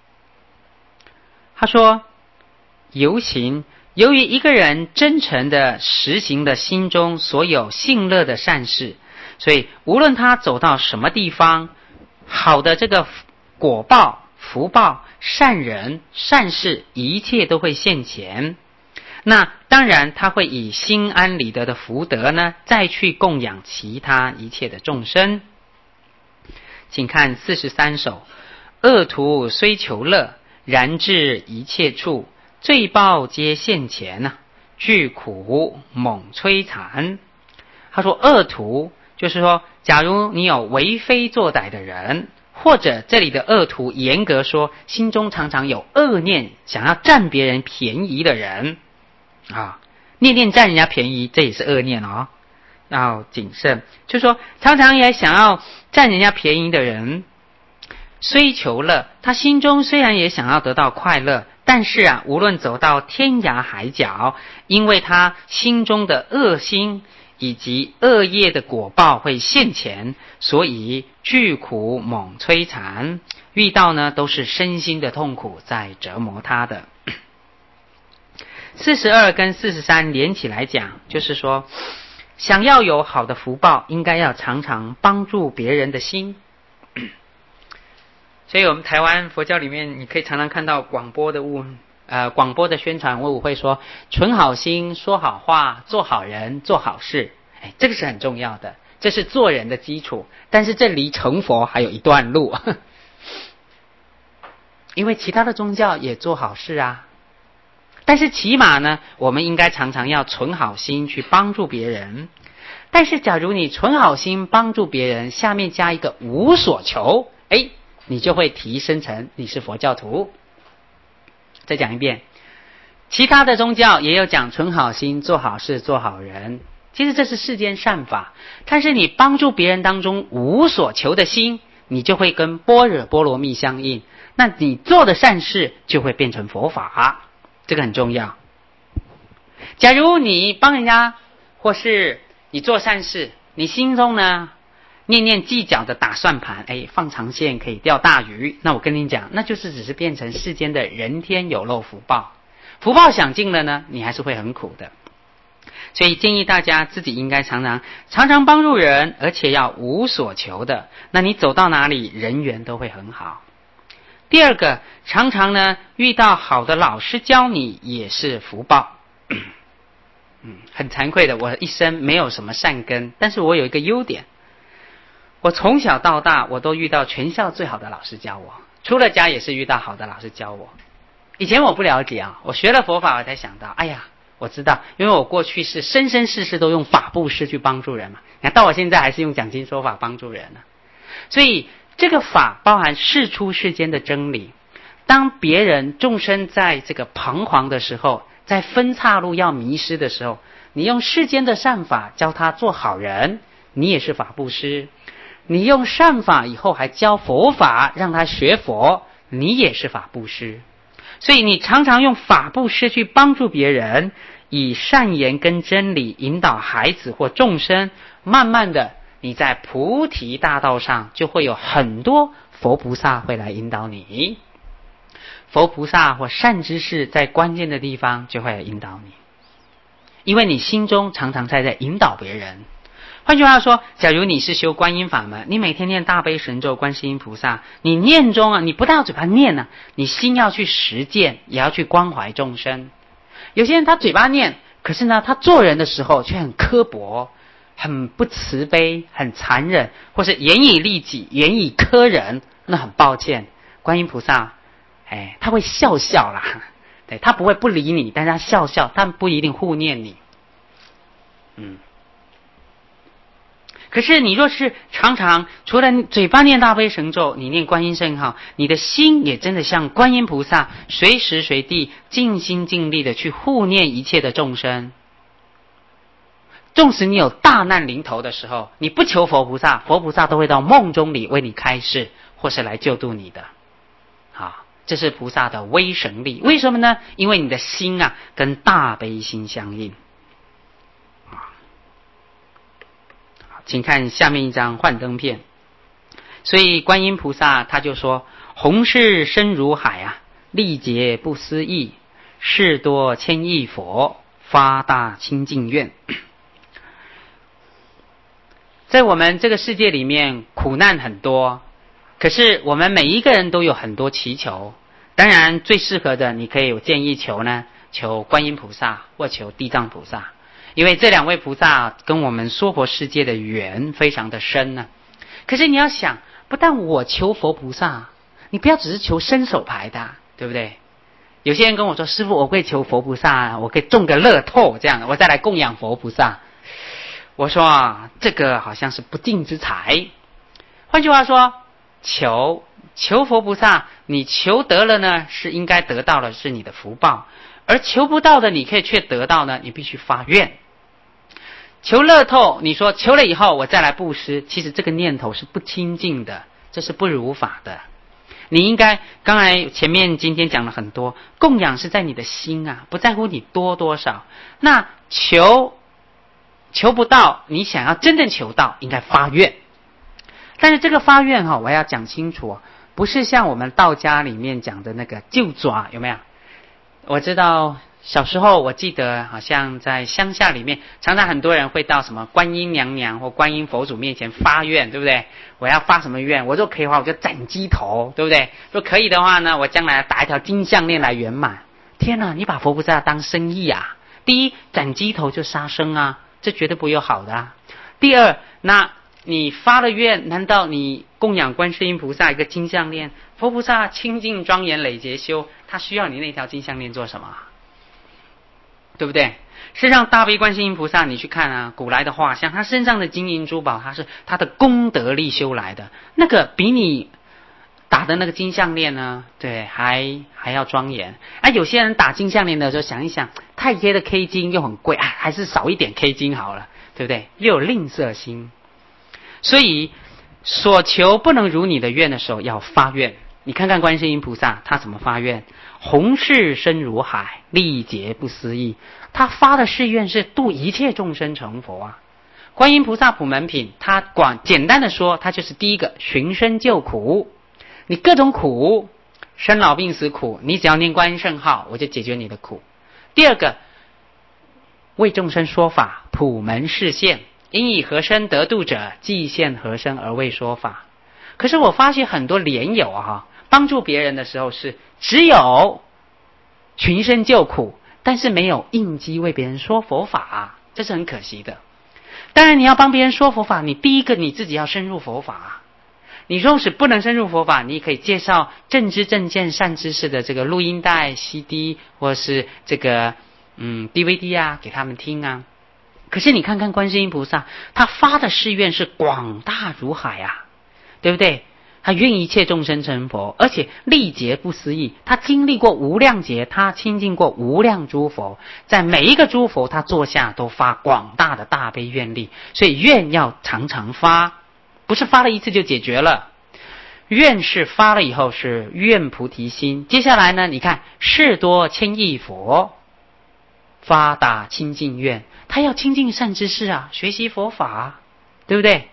他说由行，由于一个人真诚的实行的心中所有信乐的善事，所以无论他走到什么地方，好的这个果报、福报、善人、善事，一切都会现前。那当然他会以心安理得的福德呢，再去供养其他一切的众生。请看43首。恶徒虽求乐，然至一切处，罪报皆现前具苦猛摧残。他说恶徒就是说，假如你有为非作歹的人，或者这里的恶徒严格说心中常常有恶念，想要占别人便宜的人念念占人家便宜，这也是恶念要谨慎。就是说常常也想要占人家便宜的人，虽求乐，他心中虽然也想要得到快乐，但是无论走到天涯海角，因为他心中的恶心以及恶业的果报会现前，所以具苦猛摧残，遇到呢都是身心的痛苦在折磨他的。42跟43连起来讲，就是说想要有好的福报，应该要常常帮助别人的心。 所以我们台湾佛教里面，你可以常常看到广播的宣传物会说，存好心，说好话，做好人，做好事。这个是很重要的，这是做人的基础。但是这离成佛还有一段路，因为其他的宗教也做好事啊。但是起码呢，我们应该常常要存好心去帮助别人。但是假如你存好心帮助别人，下面加一个无所求，你就会提升成你是佛教徒。再讲一遍，其他的宗教也有讲存好心，做好事，做好人。其实这是世间善法，但是你帮助别人当中无所求的心，你就会跟般若波罗蜜相应，那你做的善事就会变成佛法，这个很重要。假如你帮人家，或是你做善事，你心中呢念念计较的打算盘，放长线可以钓大鱼，那我跟你讲，那就是只是变成世间的人天有漏福报，福报享尽了呢，你还是会很苦的。所以建议大家自己应该常常帮助人，而且要无所求的，那你走到哪里人缘都会很好。第二个，常常呢遇到好的老师教你也是福报。很惭愧的，我一生没有什么善根，但是我有一个优点，我从小到大我都遇到全校最好的老师教我，出了家也是遇到好的老师教我。以前我不了解我学了佛法我才想到，我知道，因为我过去是生生世世都用法布施去帮助人嘛，你看到我现在还是用讲经说法帮助人呢。所以这个法包含世出世间的真理，当别人众生在这个彷徨的时候，在分岔路要迷失的时候，你用世间的善法教他做好人，你也是法布施；你用善法以后还教佛法让他学佛，你也是法布施。所以你常常用法布施去帮助别人，以善言跟真理引导孩子或众生，慢慢的你在菩提大道上就会有很多佛菩萨会来引导你，佛菩萨或善知识在关键的地方就会来引导你，因为你心中常常在引导别人。换句话说，假如你是修观音法门，你每天念大悲神咒观世音菩萨，你念中你不但要嘴巴念你心要去实践，也要去关怀众生。有些人他嘴巴念，可是呢他做人的时候却很刻薄，很不慈悲，很残忍，或是严以律己，严以苛人，那很抱歉，观音菩萨他会笑啦，对，他不会不理你，但是他笑，他不一定护念你。可是你若是常常除了嘴巴念大悲神咒，你念观音圣号，你的心也真的像观音菩萨，随时随地尽心尽力的去护念一切的众生。纵使你有大难临头的时候，你不求佛菩萨，佛菩萨都会到梦中里为你开示，或是来救度你的。这是菩萨的威神力。为什么呢？因为你的心跟大悲心相应。请看下面一张幻灯片。所以观音菩萨他就说，弘誓深如海历劫不思议，事多千亿佛，发大清净愿。在我们这个世界里面苦难很多，可是我们每一个人都有很多祈求。当然最适合的，你可以建议求观音菩萨或求地藏菩萨，因为这两位菩萨跟我们娑婆世界的缘非常的深可是你要想，不但我求佛菩萨，你不要只是求伸手牌的，对不对？有些人跟我说，师父我会求佛菩萨，我可以中个乐透这样，我再来供养佛菩萨。我说这个好像是不敬之财。换句话说，求佛菩萨，你求得了呢，是应该得到的，是你的福报；而求不到的，你可以却得到呢，你必须发愿。求乐透，你说求了以后我再来布施，其实这个念头是不清净的，这是不如法的。你应该刚才前面今天讲了很多，供养是在你的心不在乎你多少。那求不到，你想要真正求到，应该发愿。但是这个发愿我要讲清楚不是像我们道家里面讲的那个就抓，有没有？我知道小时候我记得好像在乡下里面，常常很多人会到什么观音娘娘或观音佛祖面前发愿，对不对？我要发什么愿？我说可以的话，我就斩鸡头，对不对？说可以的话呢，我将来打一条金项链来圆满。天哪，你把佛菩萨当生意啊！第一，斩鸡头就杀生啊，这绝对不会有好的啊。第二，那你发了愿，难道你供养观世音菩萨一个金项链？佛菩萨清净庄严累劫修，他需要你那条金项链做什么？对不对？事实上，大悲观世音菩萨，你去看啊，古来的画像，他身上的金银珠宝，他是他的功德力修来的，那个比你打的那个金项链呢，对，还要庄严。有些人打金项链的时候，想一想，太黑的 K 金又很贵，还是少一点 K 金好了，对不对？又有吝啬心，所以所求不能如你的愿的时候，要发愿。你看看观世音菩萨，他怎么发愿？弘誓深如海，历劫不思议。他发的誓愿是度一切众生成佛啊。观音菩萨普门品，他简单的说，他就是第一个寻声救苦。你各种苦，生老病死苦，你只要念观音圣号，我就解决你的苦。第二个，为众生说法，普门示现，因以何身得度者，即现何身而为说法。可是我发现很多莲友帮助别人的时候是只有群生救苦，但是没有应机为别人说佛法这是很可惜的。当然你要帮别人说佛法，你第一个你自己要深入佛法你若是不能深入佛法，你可以介绍正知正见善知识的这个录音带 CD 或是这个DVD 给他们听啊。可是你看看观世音菩萨，他发的誓愿是广大如海对不对？他愿一切众生成佛，而且历劫不思议，他经历过无量劫，他亲近过无量诸佛，在每一个诸佛他坐下都发广大的大悲愿力，所以愿要常常发，不是发了一次就解决了。愿是发了以后是愿菩提心。接下来呢，你看誓多千亿佛，发大清净愿，他要亲近善知识学习佛法对不对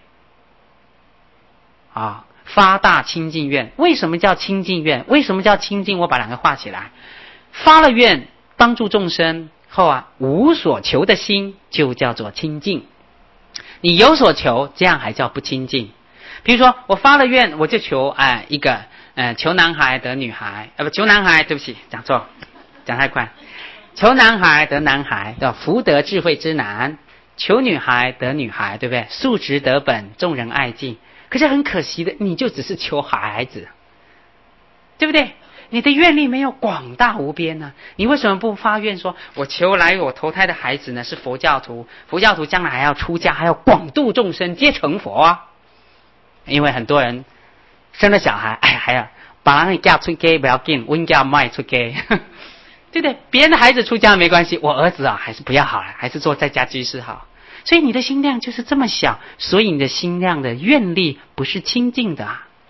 发大清净愿。为什么叫清净愿？为什么叫清净？我把两个画起来。发了愿帮助众生后无所求的心就叫做清净。你有所求，这样还叫不清净。比如说我发了愿，我就求一个求男孩得女孩求男孩，对不起讲错，讲太快。求男孩得男孩，叫福德智慧之男；求女孩得女孩，对不对？素质得本，众人爱敬。可是很可惜的，你就只是求孩子，对不对？你的愿力没有广大无边呢。你为什么不发愿说，我求来我投胎的孩子呢是佛教徒，佛教徒将来还要出家，还要广度众生，皆成佛因为很多人生了小孩，还要把人嫁出家不要紧，我家卖出家，对不对？别人的孩子出家没关系，我儿子还是不要好了，还是做在家居士好。所以你的心量就是这么小，所以你的心量的愿力不是清净的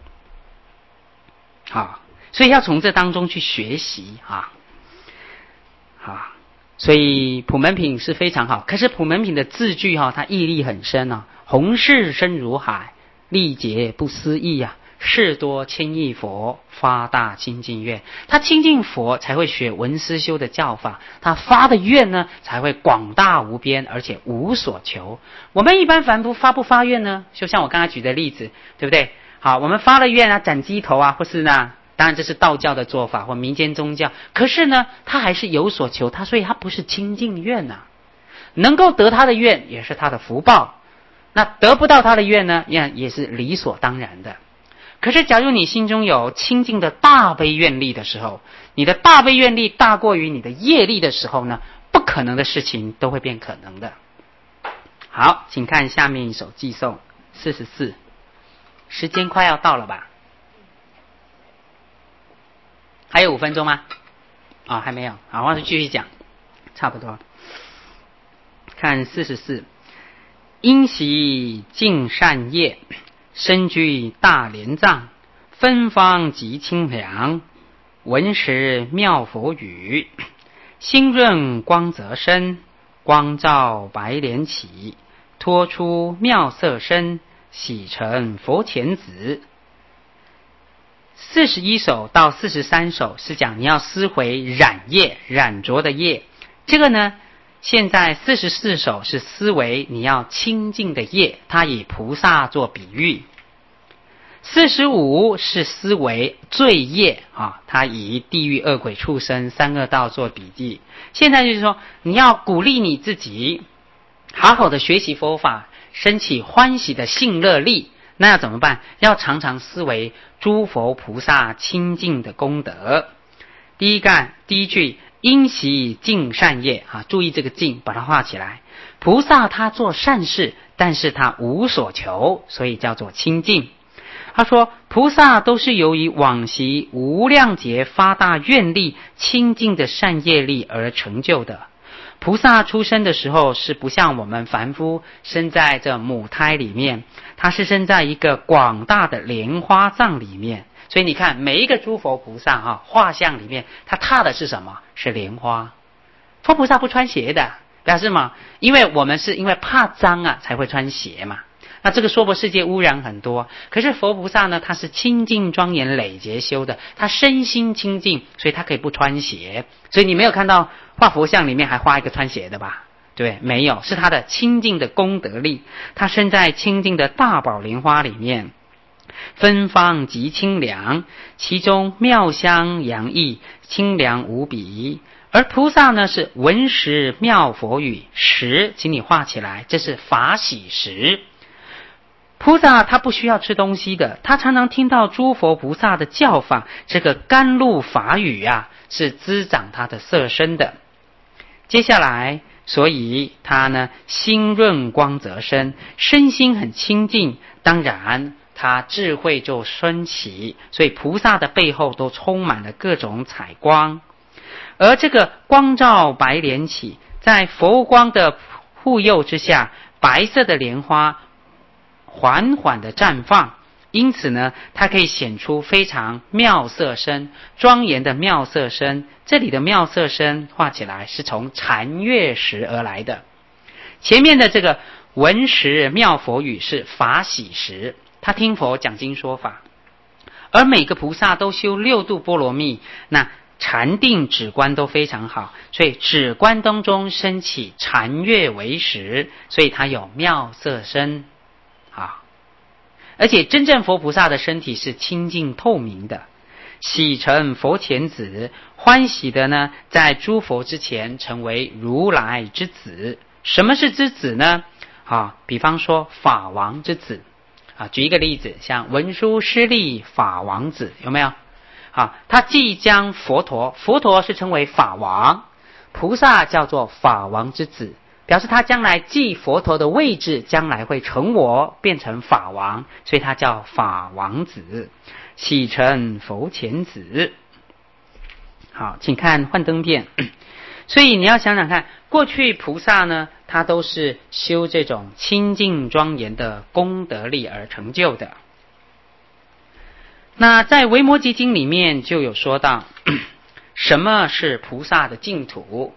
所以要从这当中去学习所以普门品是非常好。可是普门品的字句它义力很深弘誓深如海，历劫不思议誓多千亿佛，发大清净愿。他亲近佛才会学文思修的教法，他发的愿呢才会广大无边，而且无所求。我们一般凡夫发不发愿呢？就像我刚才举的例子，对不对？好，我们发了愿斩鸡头或是呢，当然这是道教的做法或民间宗教，可是呢他还是有所求，所以他不是清净愿能够得他的愿也是他的福报，那得不到他的愿呢也是理所当然的。可是假如你心中有清净的大悲愿力的时候，你的大悲愿力大过于你的业力的时候呢，不可能的事情都会变可能的。好，请看下面一首偈颂44，时间快要到了吧？还有5分钟吗？还没有。好，我就继续讲，差不多。看44，因习净善业，身居大莲藏，芬芳极清凉，闻时妙佛语，心润光泽深，光照白莲起，脱出妙色身，喜成佛前子。 41首到43首是讲你要思回染业，染浊的业。这个呢，现在44首是思维你要清净的业，它以菩萨做比喻。45是思维罪业啊，它以地狱恶鬼畜生三恶道做比喻。现在就是说，你要鼓励你自己好好的学习佛法，升起欢喜的信乐力。那要怎么办？要常常思维诸佛菩萨清净的功德。第一句因习尽善业啊，注意这个尽，把它画起来。菩萨他做善事，但是他无所求，所以叫做清净。他说菩萨都是由于往昔无量劫发大愿力清净的善业力而成就的。菩萨出生的时候是不像我们凡夫生在这母胎里面，他是生在一个广大的莲花藏里面。所以你看每一个诸佛菩萨画像里面他踏的是什么？是莲花。佛菩萨不穿鞋的，表示嘛，因为我们是因为怕脏啊才会穿鞋嘛。那这个娑婆世界污染很多，可是佛菩萨呢，他是清净庄严累劫修的，他身心清净，所以他可以不穿鞋。所以你没有看到画佛像里面还画一个穿鞋的吧？对，没有，是他的清净的功德力，他身在清净的大宝莲花里面，芬芳极清凉，其中妙香洋溢，清凉无比。而菩萨呢是闻识妙佛语，识请你画起来，这是法喜识。菩萨他不需要吃东西的，他常常听到诸佛菩萨的教法，这个甘露法语啊，是滋长他的色身的。接下来，所以他呢心润光泽身，身心很清净，当然他智慧就升起，所以菩萨的背后都充满了各种彩光。而这个光照白莲起，在佛光的护佑之下，白色的莲花缓缓的绽放，因此呢，它可以显出非常妙色身，庄严的妙色身。这里的妙色身画起来是从禅悦识而来的。前面的这个闻识妙佛语是法喜识，他听佛讲经说法。而每个菩萨都修六度波罗蜜，那禅定止观都非常好，所以止观当中升起禅悦为识，所以它有妙色身啊。而且真正佛菩萨的身体是清净透明的，喜成佛前子，欢喜的呢，在诸佛之前成为如来之子。什么是之子呢？比方说法王之子举一个例子，像文殊师利法王子，有没有？他即将佛陀是称为法王，菩萨叫做法王之子，表示他将来继佛陀的位置，将来会成我，变成法王，所以他叫法王子，喜成佛前子。好，请看幻灯片。所以你要想想看，过去菩萨呢，他都是修这种清净庄严的功德力而成就的。那在维摩诘经里面就有说到什么是菩萨的净土。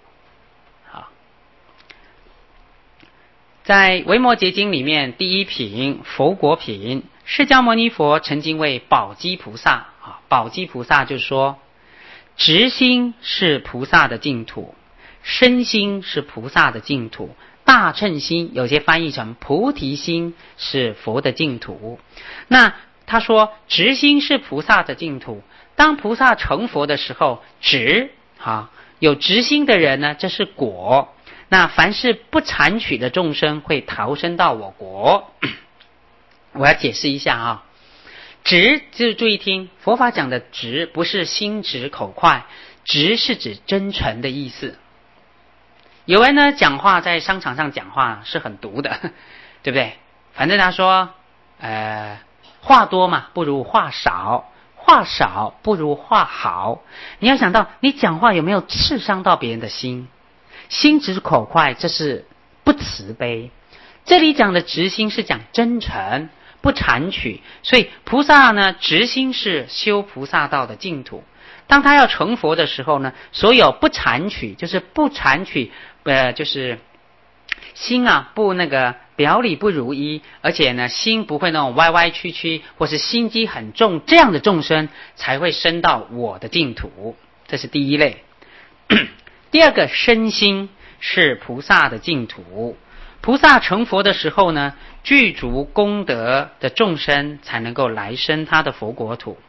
在维摩诘经里面，第一品佛果品，释迦牟尼佛曾经为宝积菩萨宝积菩萨就是说，直心是菩萨的净土，身心是菩萨的净土，大乘心有些翻译成菩提心是佛的净土。那他说直心是菩萨的净土，当菩萨成佛的时候，直有直心的人呢，这是果。那凡是不残取的众生会逃生到我国。我要解释一下直就是注意听，佛法讲的直不是心直口快，直是指真诚的意思。有人呢讲话在商场上讲话是很毒的，对不对？反正他说话多嘛不如话少，话少不如话好。你要想到你讲话有没有刺伤到别人的心，心直口快，这是不慈悲。这里讲的直心是讲真诚不残取，所以菩萨呢直心是修菩萨道的净土。当他要成佛的时候呢，所有不残取就是不残取就是心不表里不如一，而且呢心不会那种歪歪曲曲，或是心机很重，这样的众生才会生到我的净土。这是第一类。第二个，身心是菩萨的净土。菩萨成佛的时候呢，具足功德的众生才能够来生他的佛国土。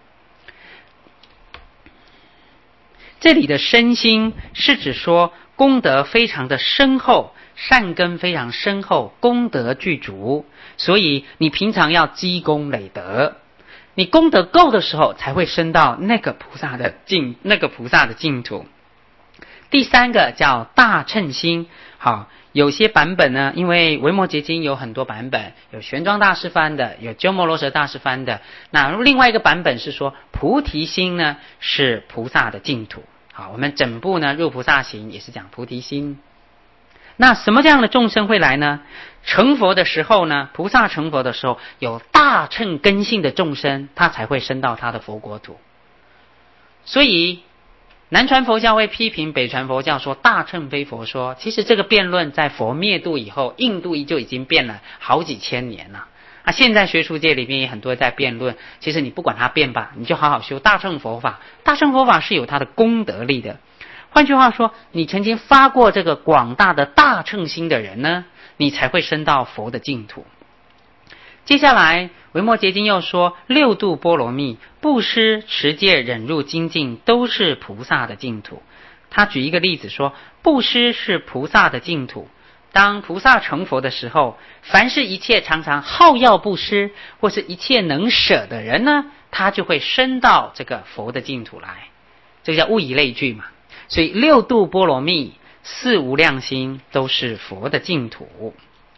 这里的身心是指说功德非常的深厚，善根非常深厚，功德具足，所以你平常要积功累德，你功德够的时候才会升到那个菩萨的净土。第三个叫大乘心。好，有些版本呢，因为维摩诘经有很多版本，有玄奘大师翻的，有鸠摩罗什大师翻的。那另外一个版本是说菩提心呢是菩萨的净土。好，我们整部呢入菩萨行也是讲菩提心。那什么这样的众生会来呢？成佛的时候呢，菩萨成佛的时候，有大乘根性的众生，他才会升到他的佛国土。所以南传佛教会批评北传佛教说大乘非佛说，其实这个辩论在佛灭度以后，印度就已经辩了好几千年了。现在学术界里面也很多在辩论，其实你不管他辩吧，你就好好修大乘佛法。大乘佛法是有它的功德力的。换句话说，你曾经发过这个广大的大乘心的人呢，你才会升到佛的净土。接下来维摩诘经又说六度波罗蜜、布施、持戒、忍辱、精进都是菩萨的净土。他举一个例子说，布施是菩萨的净土。当菩萨成佛的时候，凡是一切常常好要布施或是一切能舍的人呢，他就会升到这个佛的净土来。这个叫物以类聚嘛。所以六度波罗蜜、四无量心都是佛的净土。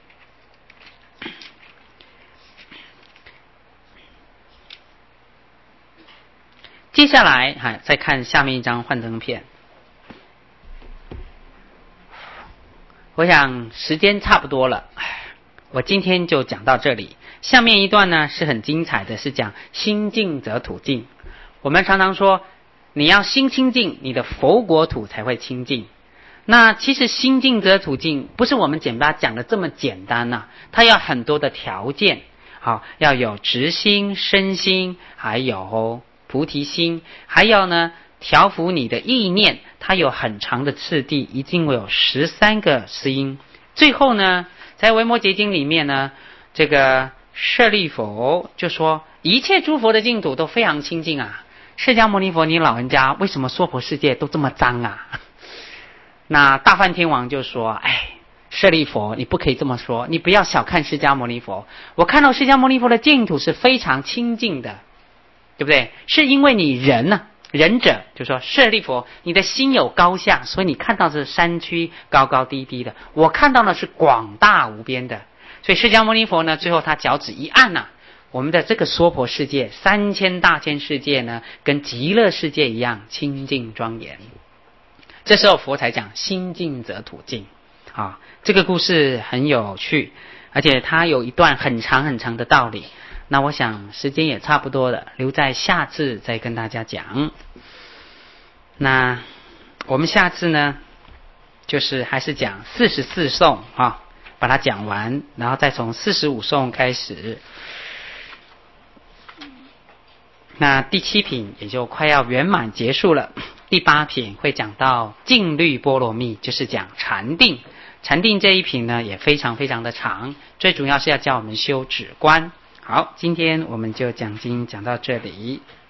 接下来再看下面一张幻灯片。我想时间差不多了，我今天就讲到这里。下面一段呢是很精彩的，是讲心净则土净。我们常常说你要心清净，你的佛国土才会清净。那其实心净则土净不是我们简单讲的这么简单它要很多的条件。好，要有直心、身心，还有菩提心，还要呢调伏你的意念，它有很长的次第，一定会有13个思因。最后呢，在维摩诘经里面呢，这个舍利弗就说一切诸佛的净土都非常清净释迦牟尼佛，你老人家为什么娑婆世界都这么脏那大梵天王就说，舍利弗，你不可以这么说，你不要小看释迦牟尼佛。我看到释迦牟尼佛的净土是非常清净的，对不对？是因为你仁者就说舍利弗，你的心有高下，所以你看到是山区高高低低的，我看到的是广大无边的。所以释迦牟尼佛呢，最后他脚趾一按我们的这个娑婆世界3000大千世界呢，跟极乐世界一样清净庄严。这时候佛才讲心净则土净这个故事很有趣，而且它有一段很长很长的道理。那我想时间也差不多了，留在下次再跟大家讲。那我们下次呢，就是还是讲44颂把它讲完，然后再从45颂开始。那第7品也就快要圆满结束了。第8品会讲到静虑波罗蜜，就是讲禅定。禅定这一品呢也非常非常的长，最主要是要教我们修止观。好，今天我们就讲经讲到这里。